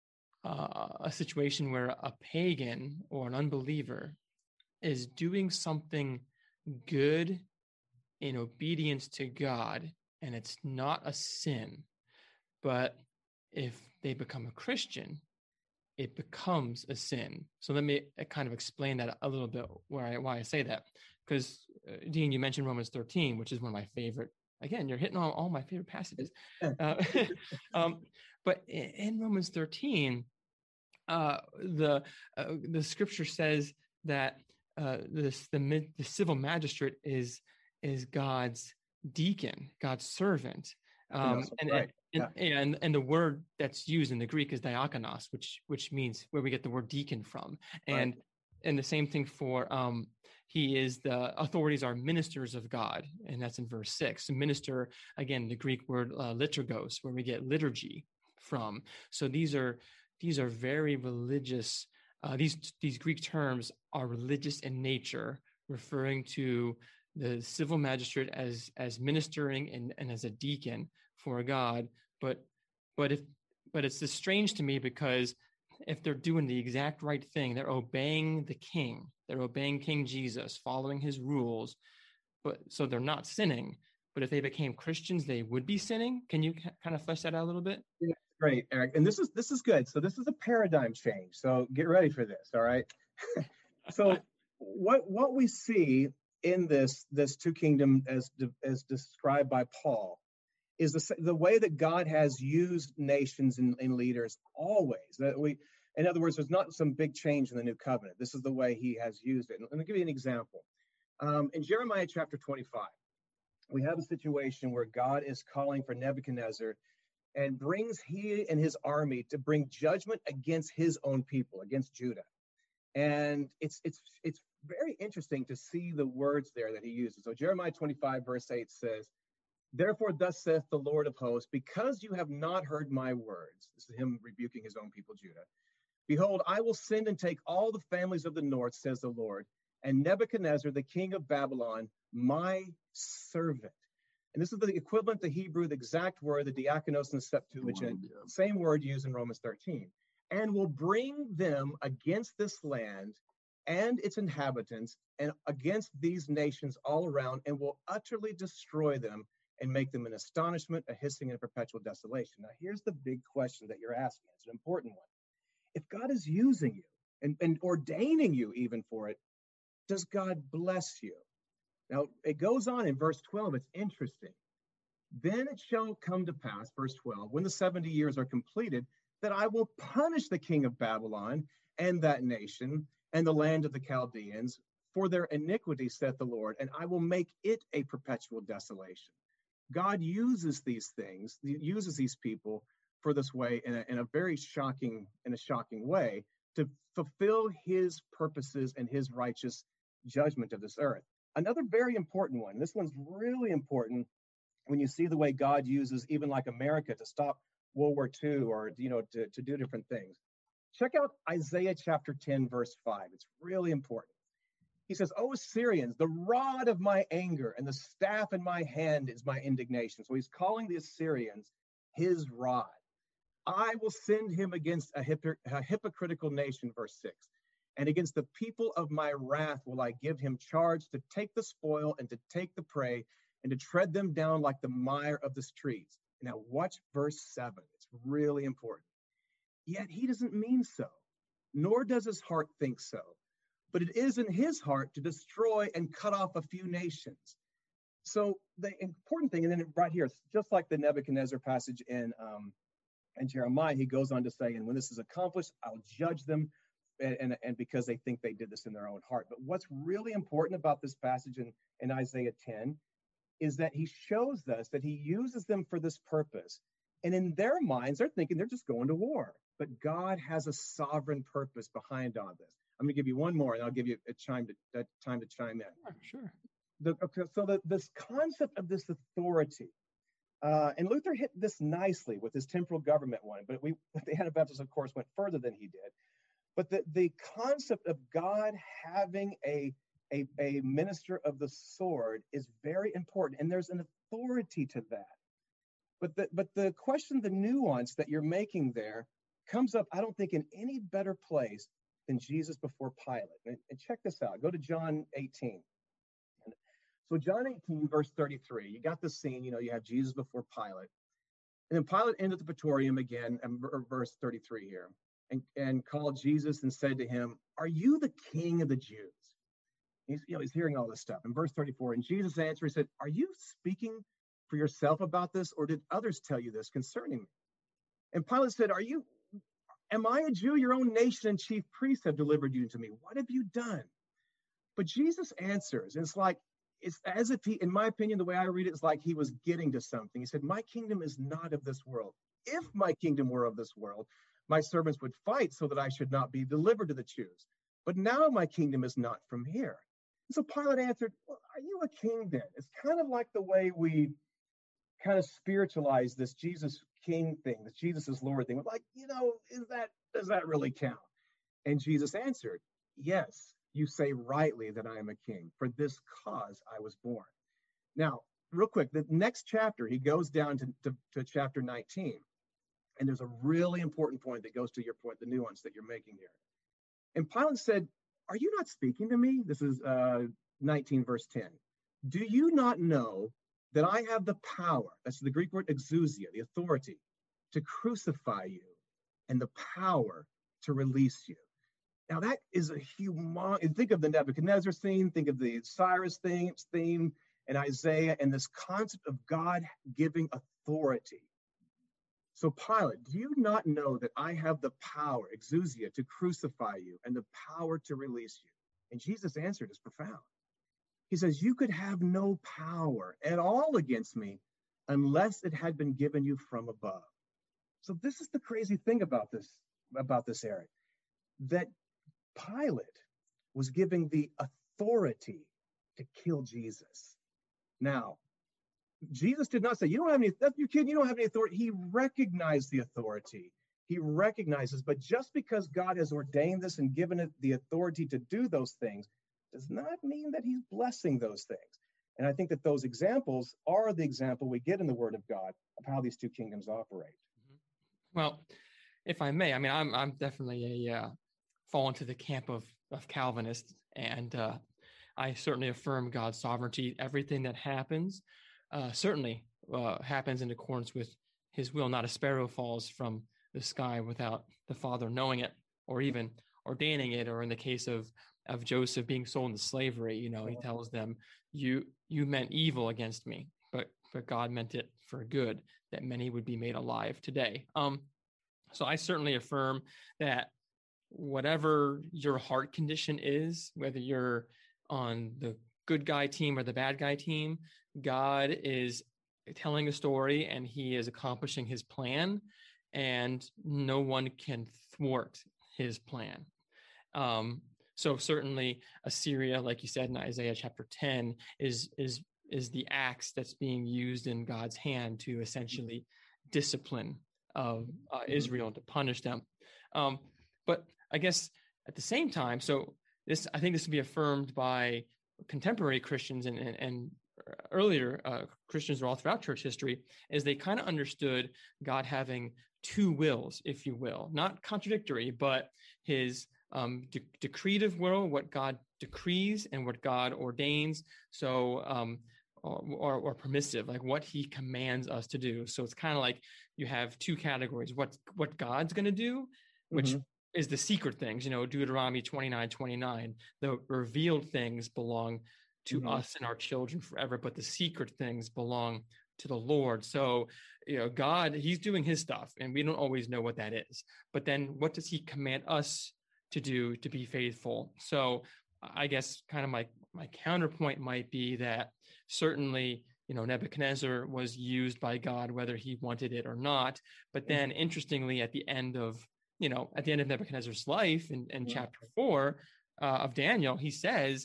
uh, a situation where a pagan or an unbeliever is doing something good in obedience to God, and it's not a sin. But if they become a Christian, it becomes a sin. So let me kind of explain that a little bit, where I, why I say that. Because, uh, Dean, you mentioned Romans thirteen, which is one of my favorite. Again, you're hitting on all my favorite passages. Uh, um, but in, in Romans thirteen, uh, the uh, the scripture says that uh, this the the civil magistrate is is God's deacon, God's servant, um, and, right. and, and and and the word that's used in the Greek is diakonos, which which means where we get the word deacon from, and right. and the same thing for um, he is the authorities are ministers of God, and that's in verse six. So minister, again, the Greek word uh, liturgos, where we get liturgy from. So these are these are very religious. Uh, these these Greek terms are religious in nature, referring to the civil magistrate as as ministering and, and as a deacon for God. But but if but it's just strange to me, because if they're doing the exact right thing, they're obeying the king, they're obeying King Jesus, following his rules, but so they're not sinning. But if they became Christians, they would be sinning. Can you kind of flesh that out a little bit? Yeah, great, Eric. And this is this is good. So this is a paradigm change. So get ready for this. All right. So what what we see in this this two kingdom as as described by Paul is the the way that God has used nations and, and leaders always. That we, in other words, there's not some big change in the new covenant. This is the way he has used it. And let me give you an example. Um, in Jeremiah chapter twenty-five, we have a situation where God is calling for Nebuchadnezzar and brings he and his army to bring judgment against his own people, against Judah. And it's it's it's very interesting to see the words there that he uses. So Jeremiah twenty-five verse eight says, "Therefore thus saith the Lord of hosts, because you have not heard my words," this is him rebuking his own people, Judah, "behold, I will send and take all the families of the north, says the Lord, and Nebuchadnezzar, the king of Babylon, my servant." And this is the equivalent to Hebrew, the exact word, the diakonos in the Septuagint, same word used in Romans thirteen. "And will bring them against this land and its inhabitants and against these nations all around, and will utterly destroy them and make them an astonishment, a hissing, and a perpetual desolation." Now, here's the big question that you're asking. It's an important one. If God is using you and, and ordaining you even for it, does God bless you? Now, it goes on in verse twelve. It's interesting. "Then it shall come to pass," verse twelve, "when the seventy years are completed, that I will punish the king of Babylon and that nation and the land of the Chaldeans for their iniquity, saith the Lord, and I will make it a perpetual desolation." God uses these things, uses these people for this way in a, in a very shocking, in a shocking way to fulfill his purposes and his righteous judgment of this earth. Another very important one, this one's really important when you see the way God uses even like America to stop World War Two or, you know, to, to do different things. Check out Isaiah chapter ten, verse five. It's really important. He says, "O Assyrians, the rod of my anger and the staff in my hand is my indignation." So he's calling the Assyrians his rod. "I will send him against a, hypocr- a hypocritical nation," verse six. "And against the people of my wrath will I give him charge to take the spoil and to take the prey and to tread them down like the mire of the streets." Now watch verse seven. It's really important. "Yet he doesn't mean so, nor does his heart think so. But it is in his heart to destroy and cut off a few nations." So the important thing, and then right here, just like the Nebuchadnezzar passage in, um, in Jeremiah, he goes on to say, "And when this is accomplished, I'll judge them and, and, and because they think they did this in their own heart. But what's really important about this passage in, in Isaiah ten is that he shows us that he uses them for this purpose. And in their minds, they're thinking they're just going to war. But God has a sovereign purpose behind all this. I'm going to give you one more, and I'll give you a chime to, a time to chime in. Sure. The, okay, so the, this concept of this authority, uh, and Luther hit this nicely with his temporal government one, but we, the Anabaptists, of course, went further than he did. But the, the concept of God having a, a, a minister of the sword is very important, and there's an authority to that. But the, but the question, the nuance that you're making there comes up, I don't think, in any better place than Jesus before Pilate. And, and check this out. Go to John eighteen. And so John eighteen, verse thirty-three, you got the scene, you know, you have Jesus before Pilate. And then Pilate entered the praetorium again, and verse thirty-three here, and, and called Jesus and said to him, "Are you the king of the Jews?" He's, you know, he's hearing all this stuff. In verse thirty-four, and Jesus answered, he said, "Are you speaking for yourself about this, or did others tell you this concerning me?" And Pilate said, "Are you, am I a Jew? Your own nation and chief priests have delivered you to me. What have you done?" But Jesus answers, and it's like, it's as if he, in my opinion, the way I read it, is like he was getting to something. He said, "My kingdom is not of this world. If my kingdom were of this world, my servants would fight so that I should not be delivered to the Jews. But now my kingdom is not from here." And so Pilate answered, "Well, are you a king then?" It's kind of like the way we kind of spiritualize this Jesus king thing, this Jesus is Lord thing. We're like, you know, is that, does that really count? And Jesus answered, "Yes, you say rightly that I am a king. For this cause I was born." Now, real quick, the next chapter, he goes down to, to, to chapter nineteen. And there's a really important point that goes to your point, the nuance that you're making here. And Pilate said, "Are you not speaking to me?" This is uh, nineteen, verse ten. "Do you not know that I have the power," that's the Greek word exousia, the authority, "to crucify you and the power to release you?" Now that is a humongous, think of the Nebuchadnezzar scene, think of the Cyrus theme, theme in Isaiah, and this concept of God giving authority. So Pilate, "Do you not know that I have the power, exousia, to crucify you and the power to release you?" And Jesus answered is profound. He says, "You could have no power at all against me unless it had been given you from above." So this is the crazy thing about this, about this, Eric, that Pilate was giving the authority to kill Jesus. Now, Jesus did not say, "You don't have any, that's your kid, you don't have any authority." He recognized the authority. He recognizes, but just because God has ordained this and given it the authority to do those things does not mean that he's blessing those things. And I think that those examples are the example we get in the Word of God of how these two kingdoms operate. Well, if I may, I mean, I'm I'm definitely a uh, fall into the camp of of Calvinists, and uh, I certainly affirm God's sovereignty. Everything that happens uh, certainly uh, happens in accordance with His will. Not a sparrow falls from the sky without the Father knowing it, or even ordaining it. Or in the case of of Joseph being sold into slavery, you know, he tells them, you you meant evil against me, but but God meant it for good, that many would be made alive today. Um, so I certainly affirm that whatever your heart condition is, whether you're on the good guy team or the bad guy team, God is telling a story and he is accomplishing his plan, and no one can thwart his plan. Um, so certainly Assyria, like you said in Isaiah chapter ten, is is is the axe that's being used in God's hand to essentially discipline of uh, Israel, to punish them. Um, but I guess at the same time, so this, I think this would be affirmed by contemporary Christians and, and, and earlier uh, Christians all throughout church history, is they kind of understood God having two wills, if you will, not contradictory, but his um, de- decretive will, what God decrees and what God ordains. So, um, or, or, or permissive, like what he commands us to do. So it's kind of like you have two categories: what what God's going to do, which mm-hmm. is the secret things, you know, Deuteronomy twenty-nine twenty-nine. The revealed things belong to mm-hmm. us and our children forever, but the secret things belong to the Lord. So, you know, God, he's doing his stuff, and we don't always know what that is. But then what does he command us to do to be faithful. So I guess kind of my my counterpoint might be that certainly, you know, Nebuchadnezzar was used by God, whether he wanted it or not. But then interestingly, at the end of, you know, at the end of Nebuchadnezzar's life in, in Yeah. chapter four uh, of Daniel, he says,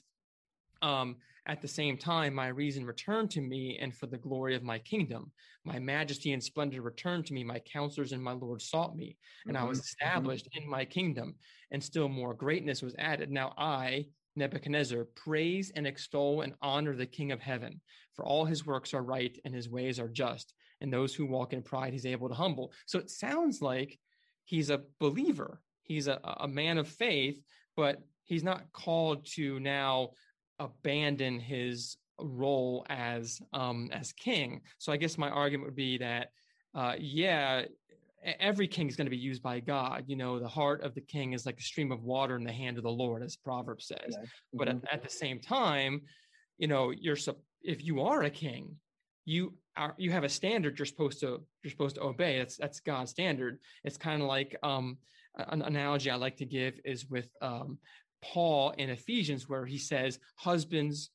um, at the same time, my reason returned to me, and for the glory of my kingdom, my majesty and splendor returned to me. My counselors and my Lord sought me, and I was Mhm. established in my kingdom, and still more greatness was added. Now I, Nebuchadnezzar, praise and extol and honor the King of heaven, for all his works are right and his ways are just, and those who walk in pride he's able to humble. So it sounds like he's a believer. He's a, a man of faith, but he's not called to now abandon his role as um, as king. So I guess my argument would be that, uh, yeah, every king is going to be used by God. You know, the heart of the king is like a stream of water in the hand of the Lord, as Proverbs says. Yeah. But at, at the same time, you know, you're if you are a king, you are you have a standard you're supposed to you're supposed to obey. That's that's God's standard. It's kind of like um, an analogy I like to give is with um, Paul in Ephesians, where he says husbands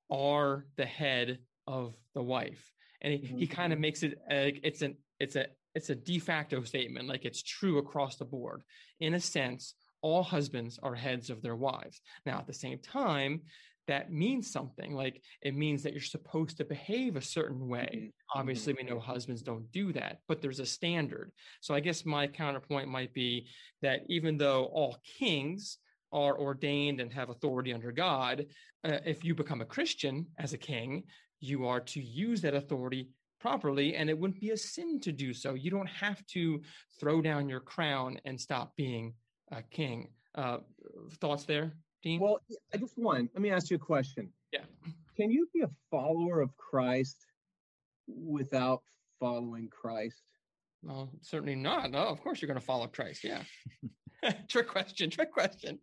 are the head of the wife, and he, Mhm. he kind of makes it a, it's an it's a it's a de facto statement, like it's true across the board. In a sense, all husbands are heads of their wives. Now, at the same time, that means something. Like it means that you're supposed to behave a certain way. Mhm. Obviously, we know husbands don't do that, but there's a standard. So I guess my counterpoint might be that even though all kings are ordained and have authority under God, uh, if you become a Christian as a king, you are to use that authority properly, and it wouldn't be a sin to do so. You don't have to throw down your crown and stop being a king. Uh, thoughts there, Dean? Well, I just one. Let me ask you a question. Yeah. Can you be a follower of Christ without following Christ? No, certainly not. No, of course you're going to follow Christ. Yeah. trick question. Trick question.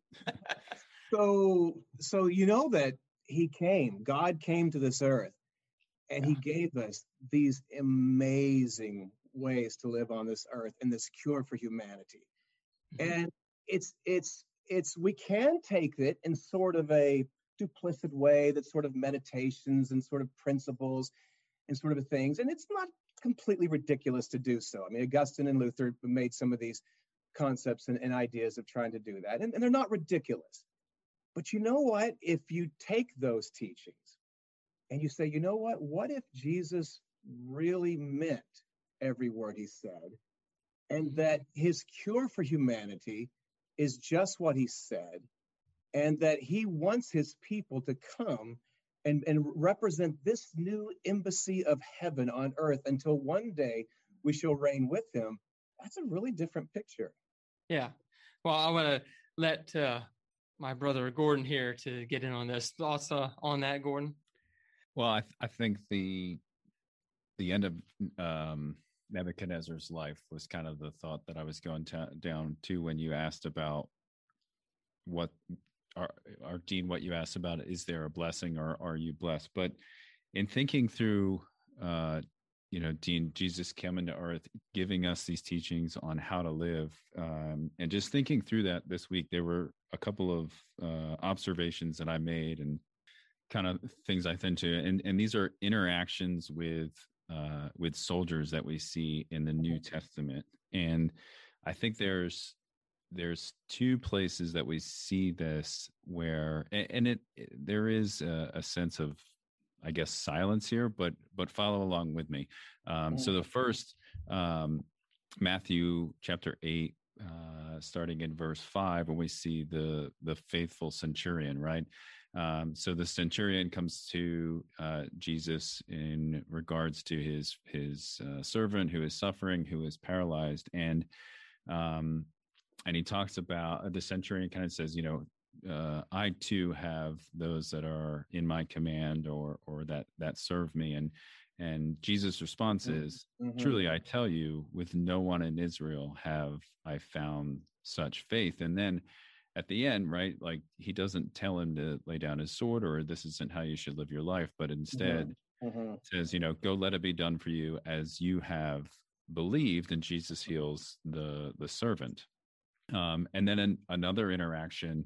So, so you know that he came. God came to this earth, and he gave us these amazing ways to live on this earth and this cure for humanity. Mhm. And it's it's it's we can take it in sort of a duplicit way, that sort of meditations and sort of principles and sort of things. And it's not completely ridiculous to do so. I mean, Augustine and Luther made some of these concepts and, and ideas of trying to do that, and, and they're not ridiculous. But you know what? If you take those teachings and you say, you know what? What if Jesus really meant every word he said, and that his cure for humanity is just what he said, and that he wants his people to come and, and represent this new embassy of heaven on earth until one day we shall reign with him? That's a really different picture. Yeah. Well, I want to let uh, my brother Gordon here to get in on this. Thoughts uh, on that, Gordon? Well, I, th- I think the the end of um, Nebuchadnezzar's life was kind of the thought that I was going to, down to when you asked about what, our, our Dean, what you asked about, is there a blessing or are you blessed? But in thinking through, uh, you know, Dean, Jesus coming to earth, giving us these teachings on how to live, um, and just thinking through that this week, there were a couple of uh, observations that I made and kind of things I think to, and, and these are interactions with uh, with soldiers that we see in the New Testament. And I think there's there's two places that we see this where, and it, it there is a, a sense of, I guess, silence here, but but follow along with me. Um, so the first, um, Matthew chapter eight, uh, starting in verse five, when we see the the faithful centurion, right? Um, so the centurion comes to uh, Jesus in regards to his his uh, servant who is suffering, who is paralyzed, and um, and he talks about, the centurion kind of says, you know, uh, I too have those that are in my command, or or that that serve me, and and Jesus' response is, Mm-hmm. truly I tell you, with no one in Israel have I found such faith. And then at the end, right, like he doesn't tell him to lay down his sword or this isn't how you should live your life, but instead Mm-hmm. says, you know, go, let it be done for you as you have believed. And Jesus heals the the servant. Um, and then an, another interaction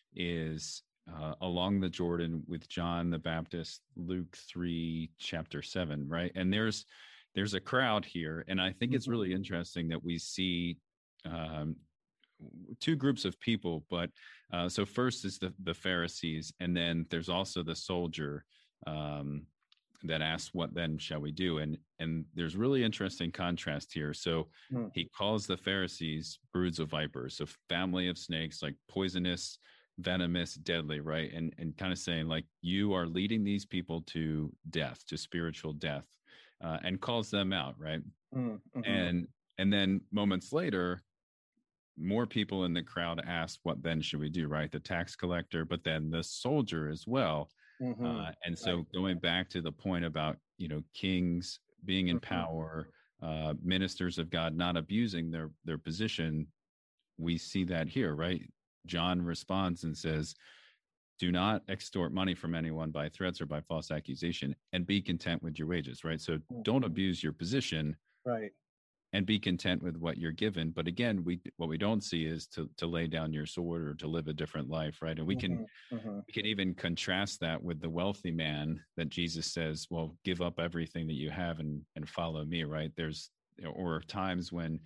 is uh, along the Jordan with John the Baptist, Luke three, chapter seven, right? And there's there's a crowd here, and I think it's really interesting that we see um, two groups of people. But uh, so first is the the Pharisees, and then there's also the soldier um, that asks, "What then shall we do?" And and there's really interesting contrast here. So Mm. he calls the Pharisees broods of vipers, so family of snakes, like poisonous, venomous, deadly, right? And and kind of saying like, you are leading these people to death, to spiritual death, uh, and calls them out, right? Mm, mhm. And and then moments later, more people in the crowd ask, "What then should we do?" Right? The tax collector, but then the soldier as well. Mhm. Uh, and so Right. going back to the point about, you know, kings being in Mhm. power, uh, ministers of God not abusing their their position, we see that here, right? John responds and says, "Do not extort money from anyone by threats or by false accusation, and be content with your wages," right? So don't Mhm. abuse your position, Right. and be content with what you're given. But again, we what we don't see is to to lay down your sword or to live a different life, right? And we can Mhm. Mhm. we can even contrast that with the wealthy man that Jesus says, "Well, give up everything that you have and and follow me," right? There's or times when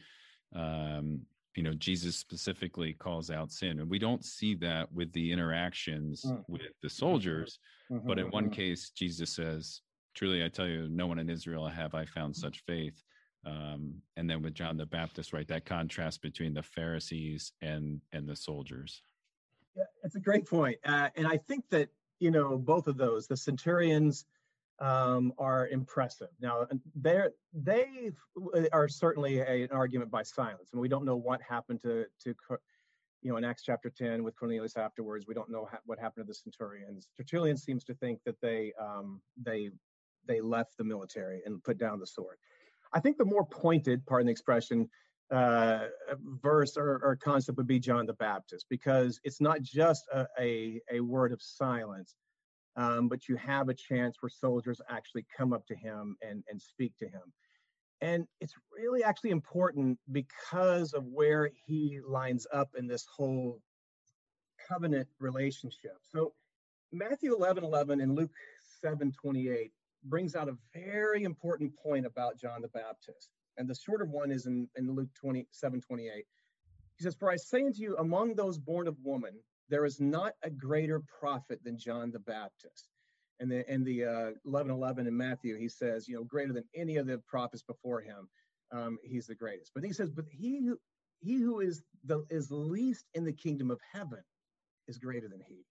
um you know, Jesus specifically calls out sin, and we don't see that with the interactions Mm. with the soldiers. Mhm. But in one Mhm. case, Jesus says, "Truly I tell you, no one in Israel have I found such faith." Um, and then with John the Baptist, right, that contrast between the Pharisees and and the soldiers. Yeah, it's a great point. Uh, and I think that, you know, both of those, the centurions um, are impressive. Now, they're, they are certainly a, an argument by silence. And we don't know what happened to, to, you know, in Acts chapter ten with Cornelius afterwards. We don't know ha- what happened to the centurions. Tertullian seems to think that they, um, they, they left the military and put down the sword. I think the more pointed, pardon the expression, uh, verse or, or concept would be John the Baptist, because it's not just a, a, a word of silence, um, but you have a chance where soldiers actually come up to him and, and speak to him. And it's really actually important because of where he lines up in this whole covenant relationship. So Matthew eleven eleven and Luke seven twenty-eight brings out a very important point about John the Baptist. And the shorter one is in, in Luke twenty-seven twenty-eight. He says, "For I say unto you, among those born of woman, there is not a greater prophet than John the Baptist." And the, in the uh, eleven eleven in Matthew, he says, you know, greater than any of the prophets before him, um, he's the greatest. But he says, but he who, he who is the is least in the kingdom of heaven is greater than he.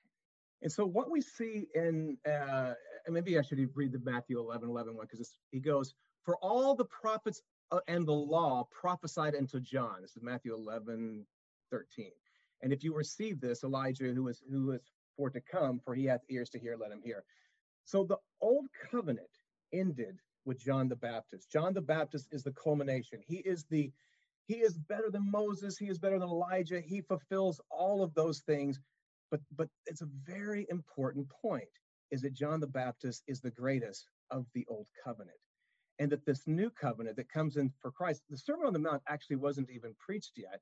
And so what we see in, uh, and maybe I should read the Matthew eleven eleven one, because he goes, "For all the prophets uh, and the law prophesied unto John." This is Matthew eleven thirteen. "And if you receive this, Elijah, who is who is for to come, for he hath ears to hear, let him hear." So the old covenant ended with John the Baptist. John the Baptist is the culmination. He is the he is better than Moses. He is better than Elijah. He fulfills all of those things. But but it's a very important point, is that John the Baptist is the greatest of the old covenant. And that this new covenant that comes in for Christ, the Sermon on the Mount actually wasn't even preached yet.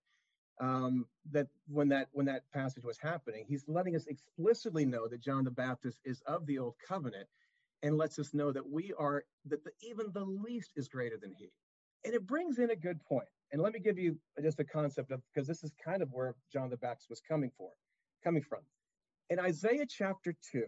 Um, that when that when that passage was happening, he's letting us explicitly know that John the Baptist is of the old covenant, and lets us know that we are that the, even the least is greater than he. And it brings in a good point. And let me give you just a concept of, because this is kind of where John the Baptist was coming for, coming from. In Isaiah chapter two,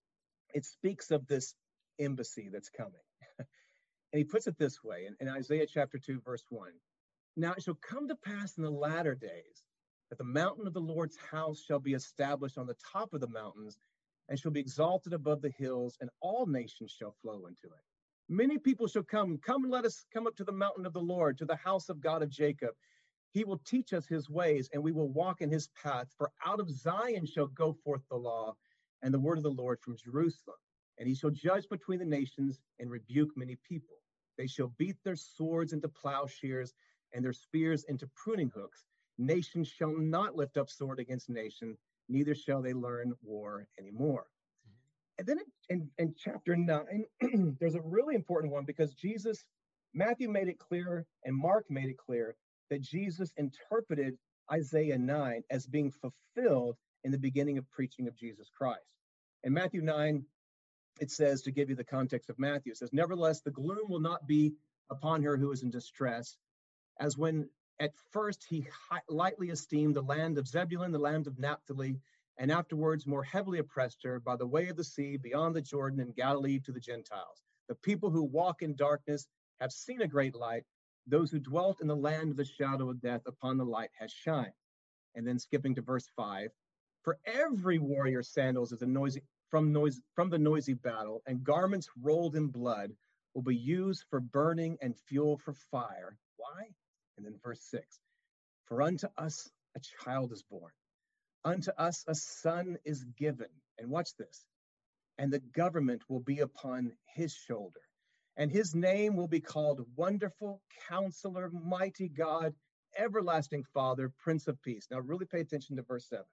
it speaks of this embassy that's coming. And he puts it this way in, in Isaiah chapter two, verse one. "Now it shall come to pass in the latter days that the mountain of the Lord's house shall be established on the top of the mountains, and shall be exalted above the hills, and all nations shall flow into it. Many people shall come. Come and let us come up to the mountain of the Lord, to the house of God of Jacob. He will teach us his ways, and we will walk in his path. For out of Zion shall go forth the law, and the word of the Lord from Jerusalem. And he shall judge between the nations, and rebuke many people. They shall beat their swords into plowshares, and their spears into pruning hooks. Nation shall not lift up sword against nation, neither shall they learn war anymore." And then in, in chapter nine, there's a really important one, because Jesus, Matthew made it clear and Mark made it clear that Jesus interpreted Isaiah nine as being fulfilled in the beginning of preaching of Jesus Christ. In Matthew nine, it says, to give you the context of Matthew, it says, nevertheless, the gloom will not be upon her who is in distress, as when at first he hi- lightly esteemed the land of Zebulun, the land of Naphtali, and afterwards more heavily oppressed her by the way of the sea beyond the Jordan and Galilee to the Gentiles. The people who walk in darkness have seen a great light. Those who dwelt in the land of the shadow of death, upon the light has shined. And then skipping to verse five, for every warrior's sandals is a noisy from noise from the noisy battle, and garments rolled in blood will be used for burning and fuel for fire. Why? And then verse six, for unto us a child is born, unto us a son is given. And watch this. And the government will be upon his shoulder. And his name will be called Wonderful Counselor, Mighty God, Everlasting Father, Prince of Peace. Now really pay attention to verse seven.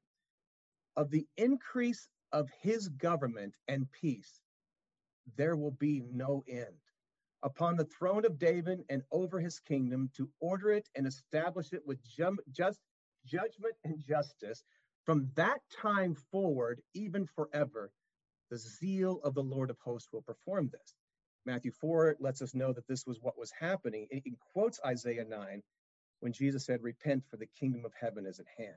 Of the increase of his government and peace, there will be no end. Upon the throne of David and over his kingdom, to order it and establish it with ju- just judgment and justice from that time forward, even forever. The zeal of the Lord of hosts will perform this. Matthew four lets us know that this was what was happening. It, it quotes Isaiah nine when Jesus said, repent, for the kingdom of heaven is at hand.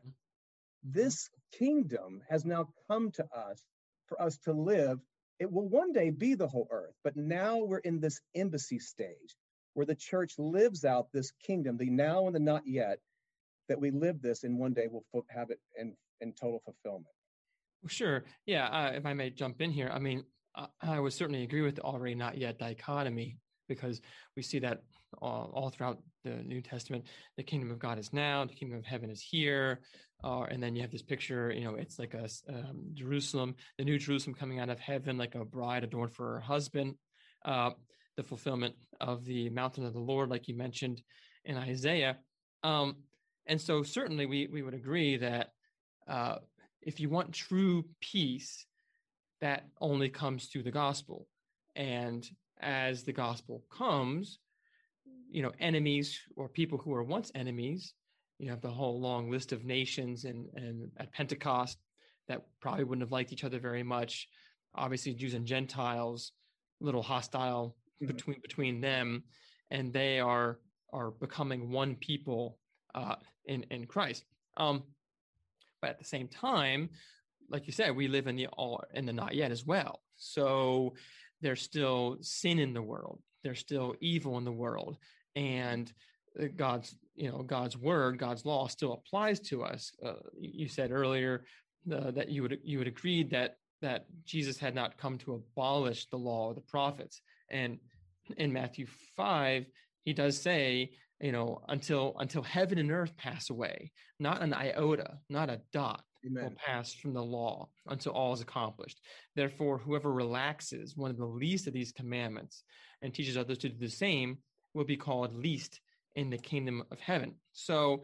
This kingdom has now come to us for us to live. It will one day be the whole earth, but now we're in this embassy stage where the church lives out this kingdom, the now and the not yet, that we live this, and one day we'll have it in, in total fulfillment. Sure. Yeah. Uh, if I may jump in here, I mean, I, I would certainly agree with the already not yet dichotomy, because we see that all, all throughout the New Testament. The kingdom of God is now, the kingdom of heaven is here. Uh, and then you have this picture, you know, it's like a um, Jerusalem, the new Jerusalem coming out of heaven, like a bride adorned for her husband. Uh, the fulfillment of the mountain of the Lord, like you mentioned in Isaiah. Um, and so certainly we, we would agree that uh, if you want true peace, that only comes through the gospel. And as the gospel comes, you know, enemies or people who were once enemies, you have the whole long list of nations and, and at Pentecost that probably wouldn't have liked each other very much. Obviously, Jews and Gentiles, a little hostile mm-hmm. between between them, and they are are becoming one people uh, in in Christ. Um, but at the same time, like you said, we live in the all in the not yet as well. So there's still sin in the world. There's still evil in the world, and God's, you know, God's word, God's law still applies to us. Uh, you said earlier uh, that you would you would agree that that Jesus had not come to abolish the law or the prophets. And in Matthew five, he does say, you know, until until heaven and earth pass away, not an iota, not a dot. Amen. Will pass from the law until all is accomplished. Therefore, whoever relaxes one of the least of these commandments and teaches others to do the same will be called least in the kingdom of heaven. So,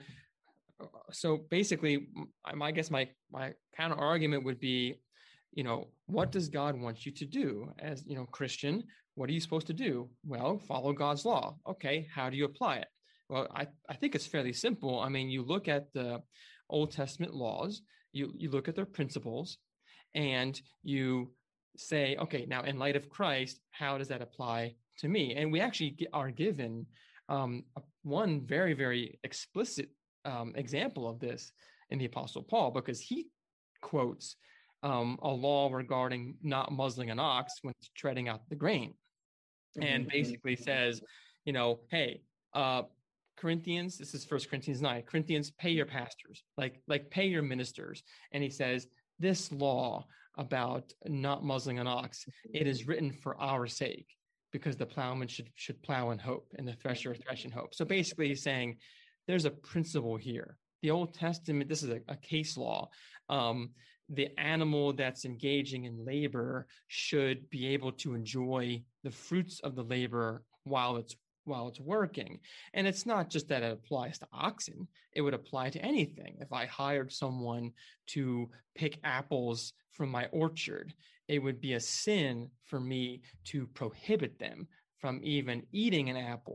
so basically, I guess my my counter argument would be, you know, what does God want you to do as, you know, Christian? What are you supposed to do? Well, follow God's law. Okay, how do you apply it? Well, I, I think it's fairly simple. I mean, you look at the Old Testament laws, you, you look at their principles, and you say, okay, now in light of Christ, how does that apply to me? And we actually are given um, one very, very explicit um, example of this in the Apostle Paul, because he quotes um, a law regarding not muzzling an ox when it's treading out the grain, and basically says, you know, hey, uh, Corinthians, this is First Corinthians nine, Corinthians, pay your pastors, like, like pay your ministers. And he says, this law about not muzzling an ox, it is written for our sake, because the plowman should, should plow in hope and the thresher thresh in hope. So basically he's saying there's a principle here. The Old Testament, this is a, a case law. Um, the animal that's engaging in labor should be able to enjoy the fruits of the labor while it's while it's working. And it's not just that it applies to oxen. It would apply to anything. If I hired someone to pick apples from my orchard, it would be a sin for me to prohibit them from even eating an apple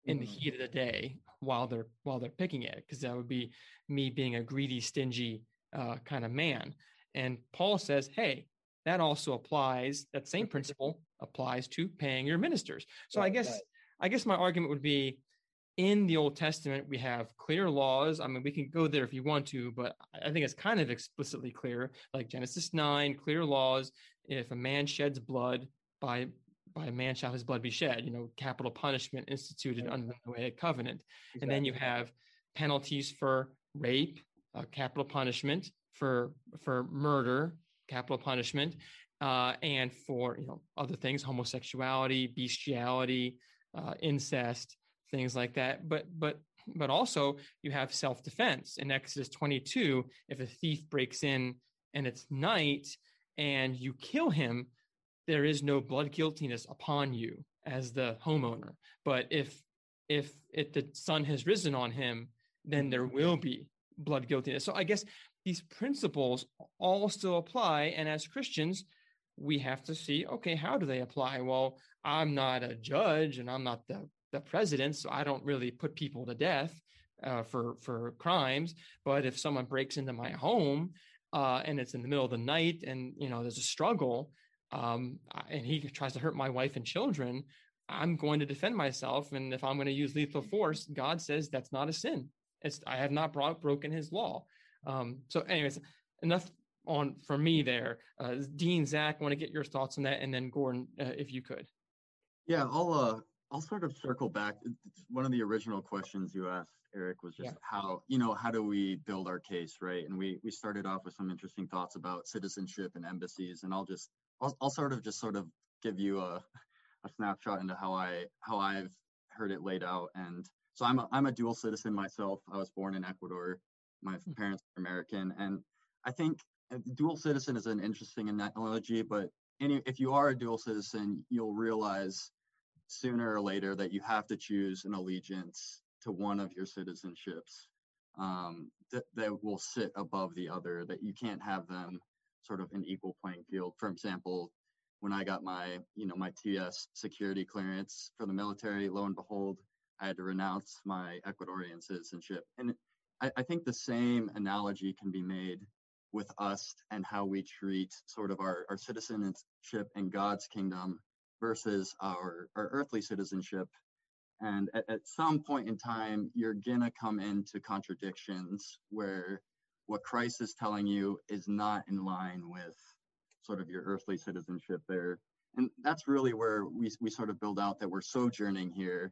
in the Mhm. heat of the day while they're while they're picking it, because that would be me being a greedy, stingy uh, kind of man. And Paul says, hey, that also applies, that same principle applies to paying your ministers. So I Right, guess right. I guess my argument would be, in the Old Testament, we have clear laws. I mean, we can go there if you want to, but I think it's kind of explicitly clear, like Genesis nine, clear laws. If a man sheds blood, by by a man shall his blood be shed, you know, capital punishment instituted Right. under the Noahic covenant. And then you Exactly. have penalties for rape, uh, capital punishment, for for murder, capital punishment, uh, and for, you know, other things, homosexuality, bestiality, uh, incest, things like that. But but but also you have self-defense in Exodus twenty-two. If a thief breaks in and it's night and you kill him, there is no blood guiltiness upon you as the homeowner. But if if if the sun has risen on him, then there will be blood guiltiness. So I guess these principles all still apply. And as Christians, we have to see, okay, how do they apply? Well, I'm not a judge and I'm not the, the president, so I don't really put people to death uh, for, for crimes. But if someone breaks into my home uh, and it's in the middle of the night and, you know, there's a struggle, um, and he tries to hurt my wife and children, I'm going to defend myself. And if I'm going to use lethal force, God says that's not a sin. It's, I have not brought, broken his law. Um, so anyways, enough on for me there. Uh, Dean, Zach, I want to get your thoughts on that. And then Gordon, uh, if you could. Yeah, I'll uh, I'll sort of circle back. One of the original questions you asked, Eric, was just Yeah. how, you know, how do we build our case, right? And we we started off with some interesting thoughts about citizenship and embassies, and I'll just I'll, I'll sort of just sort of give you a a snapshot into how I how I've heard it laid out. And so I'm a, I'm a dual citizen myself. I was born in Ecuador. My parents are American, and I think dual citizen is an interesting analogy. But any if you are a dual citizen, you'll realize sooner or later that you have to choose an allegiance to one of your citizenships um, that, that will sit above the other, that you can't have them sort of an equal playing field. For example, when I got my, you know, my T S security clearance for the military, lo and behold, I had to renounce my Ecuadorian citizenship. And I, I think the same analogy can be made with us and how we treat sort of our, our citizenship in God's kingdom versus our, our earthly citizenship. And at, at some point in time, you're going to come into contradictions where what Christ is telling you is not in line with sort of your earthly citizenship there. And that's really where we, we sort of build out that we're sojourning here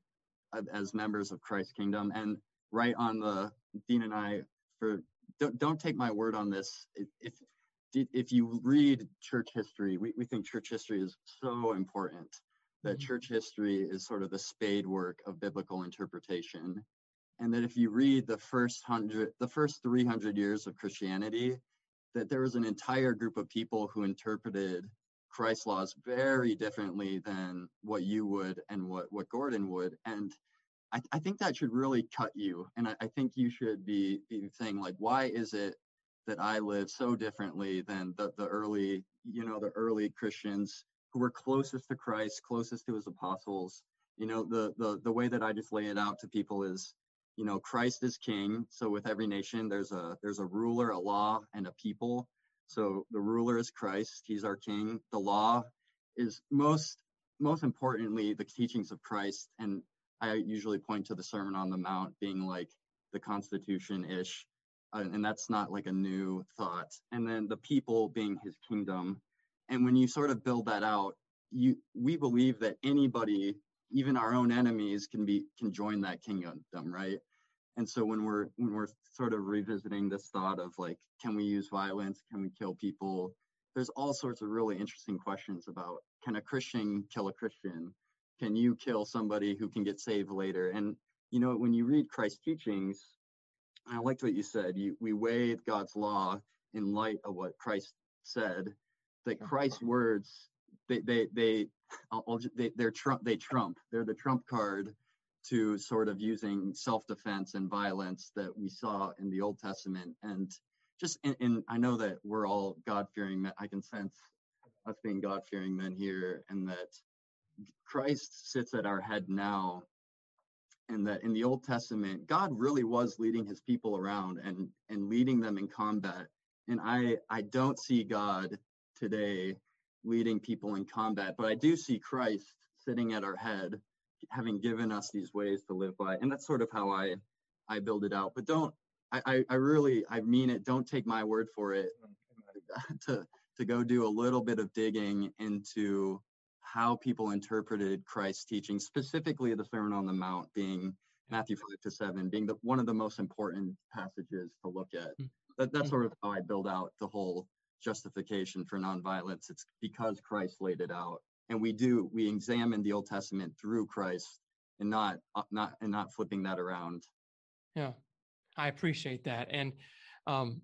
as members of Christ's kingdom. And right on the, Dean and I, for don't, don't take my word on this. If if you read church history, we, we think church history is so important, that mm-hmm. church history is sort of the spade work of biblical interpretation. And that if you read the first hundred, the first three hundred years of Christianity, that there was an entire group of people who interpreted Christ's laws very differently than what you would and what, what Gordon would. And I, I think that should really cut you. And I, I think you should be, be saying, like, why is it that I live so differently than the, the early, you know, the early Christians who were closest to Christ, closest to his apostles? You know, the the the way that I just lay it out to people is, you know, Christ is king. So with every nation, there's a there's a ruler, a law, and a people. So the ruler is Christ. He's our king. The law is most most importantly the teachings of Christ. And I usually point to the Sermon on the Mount being like the Constitution-ish. Uh, and that's not like a new thought. And then the people being his kingdom. And when you sort of build that out, you we believe that anybody, even our own enemies, can be can join that kingdom, right? And so when we're when we're sort of revisiting this thought of like, can we use violence? Can we kill people? There's all sorts of really interesting questions about, can a Christian kill a Christian? Can you kill somebody who can get saved later? And you know, when you read Christ's teachings, I liked what you said. You, we weigh God's law in light of what Christ said. That Christ's words, they, they, they, I'll, they, they're trump. They trump. They're the trump card to sort of using self-defense and violence that we saw in the Old Testament. And just, in, in I know that we're all God-fearing men. I can sense us being God-fearing men here, and that Christ sits at our head now. and that in the Old Testament, God really was leading his people around and, and leading them in combat. And I, I don't see God today leading people in combat, but I do see Christ sitting at our head, having given us these ways to live by. And that's sort of how I, I build it out. But don't, I, I, I really, I mean it, don't take my word for it to, to go do a little bit of digging into how people interpreted Christ's teaching, specifically the Sermon on the Mount being Matthew five to seven, being the, one of the most important passages to look at. That, that's sort of how I build out the whole justification for nonviolence. It's because Christ laid it out. And we do, we examine the Old Testament through Christ and not, not, and not flipping that around. Yeah, I appreciate that. And um,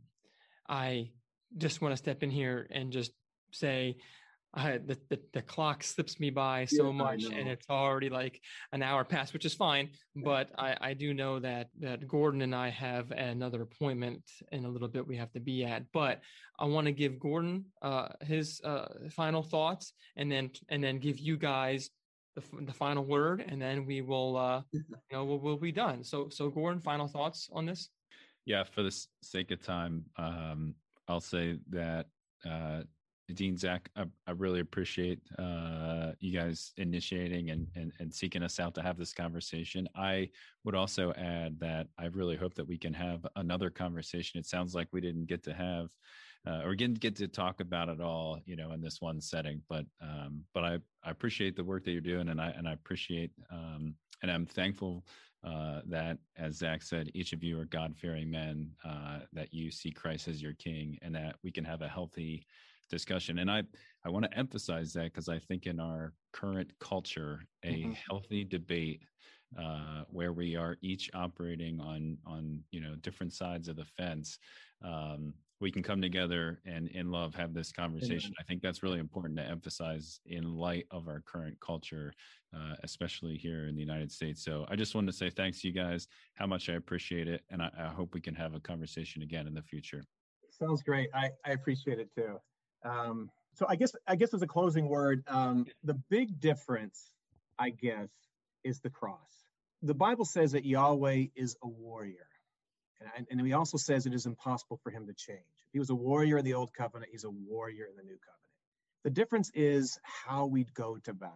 I just want to step in here and just say, I, the, the the clock slips me by so yeah, much, and it's already like an hour past, which is fine. But I, I do know that that Gordon and I have another appointment in a little bit we have to be at. But I want to give Gordon uh, his uh, final thoughts, and then and then give you guys the the final word, and then we will uh, you know we'll, we'll be done. So so Gordon, final thoughts on this? Yeah, for the sake of time, um, I'll say that. Uh, Dean, Zach, I, I really appreciate uh, you guys initiating and, and, and seeking us out to have this conversation. I would also add that I really hope that we can have another conversation. It sounds like we didn't get to have uh, or didn't get to talk about it all, you know, in this one setting. But um, but I, I appreciate the work that you're doing, and I and I appreciate um, and I'm thankful uh, that, as Zach said, each of you are God-fearing men, uh, that you see Christ as your King, and that we can have a healthy discussion. And I, I want to emphasize that because I think in our current culture, a mm-hmm. healthy debate uh, where we are each operating on, on, you know, different sides of the fence, um, we can come together and in love have this conversation. Mm-hmm. I think that's really important to emphasize in light of our current culture, uh, especially here in the United States. So I just wanted to say thanks to you guys, how much I appreciate it. And I, I hope we can have a conversation again in the future. Sounds great. I, I appreciate it too. Um, so I guess, I guess as a closing word, um, the big difference, I guess, is the cross. The Bible says that Yahweh is a warrior. And, and he also says it is impossible for him to change. If he was a warrior in the old covenant, he's a warrior in the new covenant. The difference is how we go to battle.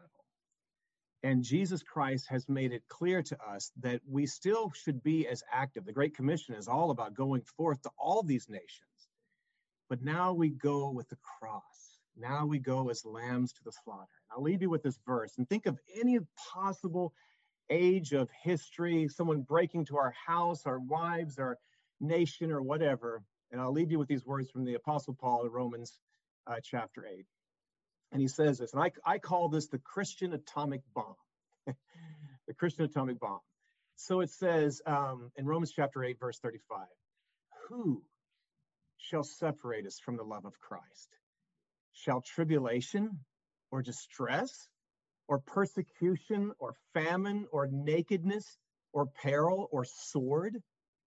And Jesus Christ has made it clear to us that we still should be as active. The Great Commission is all about going forth to all these nations. But now we go with the cross. Now we go as lambs to the slaughter. I'll leave you with this verse, and think of any possible age of history, someone breaking to our house, our wives, our nation, or whatever. And I'll leave you with these words from the Apostle Paul in Romans uh, chapter eight. And he says this, and I, I call this the Christian atomic bomb. The Christian atomic bomb. So it says um, in Romans chapter eight, verse thirty-five, who shall separate us from the love of Christ? Shall tribulation or distress or persecution or famine or nakedness or peril or sword?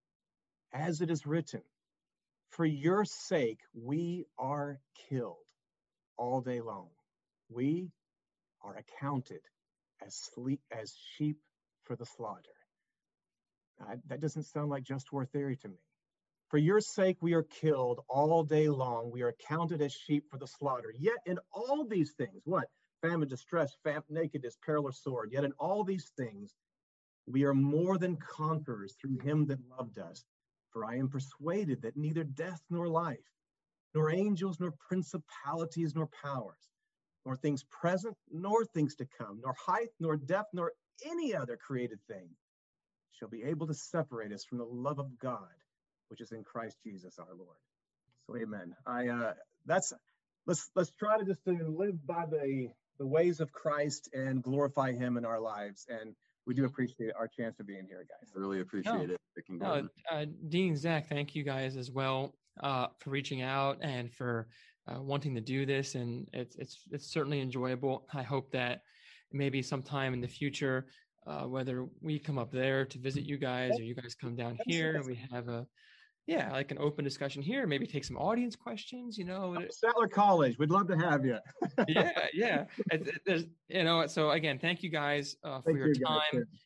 As it is written, for your sake we are killed all day long. We are accounted as sleep, as sheep for the slaughter. Uh, that doesn't sound like just war theory to me. For your sake, we are killed all day long. We are counted as sheep for the slaughter. Yet in all these things, what? Famine, distress, fam- nakedness, peril, or sword. Yet in all these things, we are more than conquerors through him that loved us. For I am persuaded that neither death nor life, nor angels, nor principalities, nor powers, nor things present, nor things to come, nor height, nor depth, nor any other created thing shall be able to separate us from the love of God, which is in Christ Jesus our Lord. So amen. I uh that's let's let's try to just to live by the the ways of Christ and glorify him in our lives. And we do appreciate our chance to be in here, guys. I really appreciate no. it. Uh, uh, Dean, Zach, thank you guys as well uh, for reaching out and for uh, wanting to do this. And it's it's it's certainly enjoyable. I hope that maybe sometime in the future, uh, whether we come up there to visit you guys or you guys come down here and we have a Yeah, like an open discussion here, maybe take some audience questions, you know. Statler College, we'd love to have you. yeah, yeah. It, it, there's, you know, so again, thank you guys uh, for thank your you time.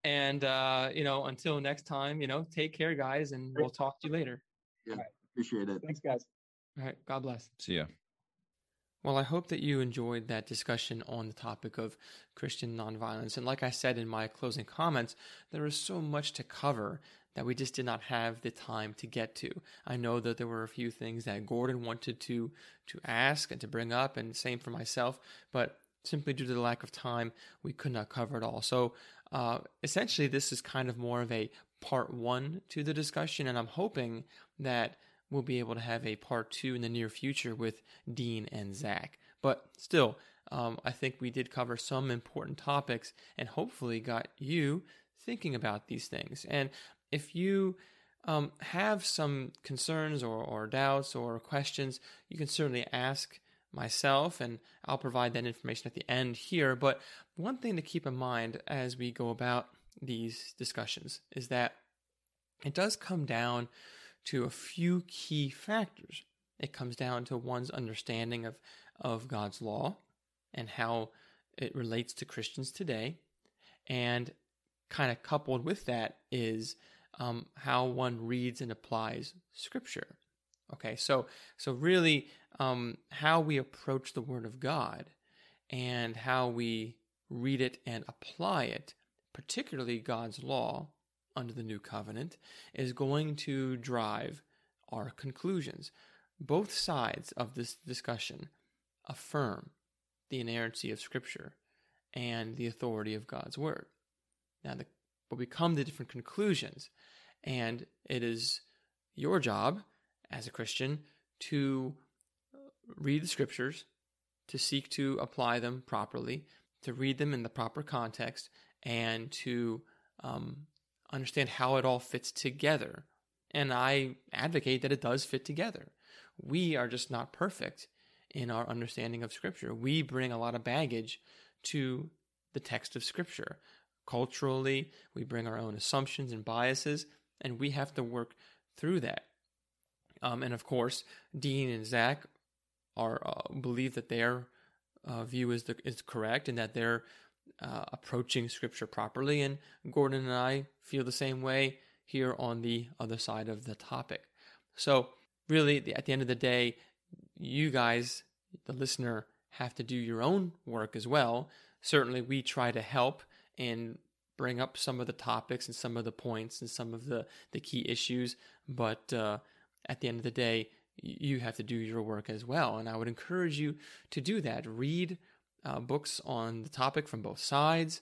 And, uh, you know, until next time, you know, take care, guys, and we'll talk to you later. Yeah, Right. appreciate it. Thanks, guys. All right. God bless. See ya. Well, I hope that you enjoyed that discussion on the topic of Christian nonviolence. And like I said in my closing comments, there is so much to cover that we just did not have the time to get to. I know that there were a few things that Gordon wanted to to ask and to bring up, and same for myself, but simply due to the lack of time, we could not cover it all. So uh, essentially, this is kind of more of a part one to the discussion, and I'm hoping that we'll be able to have a part two in the near future with Dean and Zach. But still, um, I think we did cover some important topics and hopefully got you thinking about these things. And if you um, have some concerns or, or doubts or questions, you can certainly ask myself, and I'll provide that information at the end here. But one thing to keep in mind as we go about these discussions is that it does come down to a few key factors. It comes down to one's understanding of, of God's law and how it relates to Christians today. And kind of coupled with that is um, how one reads and applies Scripture. Okay, so so really um, how we approach the Word of God and how we read it and apply it, particularly God's law under the new covenant, is going to drive our conclusions. Both sides of this discussion affirm the inerrancy of Scripture and the authority of God's Word. Now, the, but we come to different conclusions, and it is your job as a Christian to read the Scriptures, to seek to apply them properly, to read them in the proper context, and to um, understand how it all fits together. And I advocate that it does fit together. We are just not perfect in our understanding of Scripture. We bring a lot of baggage to the text of Scripture. Culturally, we bring our own assumptions and biases, and we have to work through that. Um, and of course, Dean and Zach are uh, believe that their uh, view is the, is correct and that they're uh, approaching Scripture properly. And Gordon and I feel the same way here on the other side of the topic. So really, at the end of the day, you guys, the listener, have to do your own work as well. Certainly, we try to help and bring up some of the topics and some of the points and some of the, the key issues, but uh, at the end of the day, you have to do your work as well. And I would encourage you to do that. Read uh, books on the topic from both sides.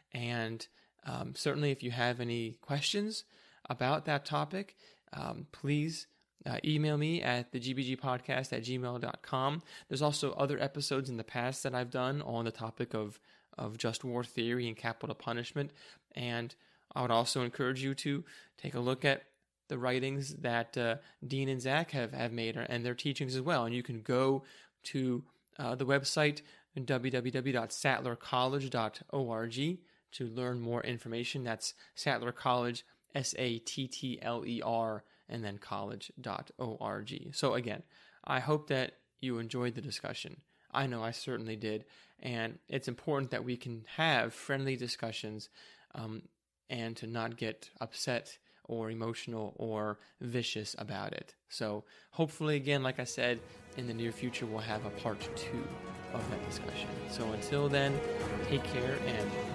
And um, certainly if you have any questions about that topic, um, please uh, email me at the g b g podcast at gmail dot com. There's also other episodes in the past that I've done on the topic of, of just war theory and capital punishment. And I would also encourage you to take a look at the writings that uh, Dean and Zach have, have made and their teachings as well. And you can go to uh, the website w w w dot sattler college dot org to learn more information. That's Sattler College, S A T T L E R, and then college dot org. So again, I hope that you enjoyed the discussion. I know I certainly did. And it's important that we can have friendly discussions um, and to not get upset or emotional or vicious about it. So hopefully, again, like I said, in the near future, we'll have a part two of that discussion. So until then, take care and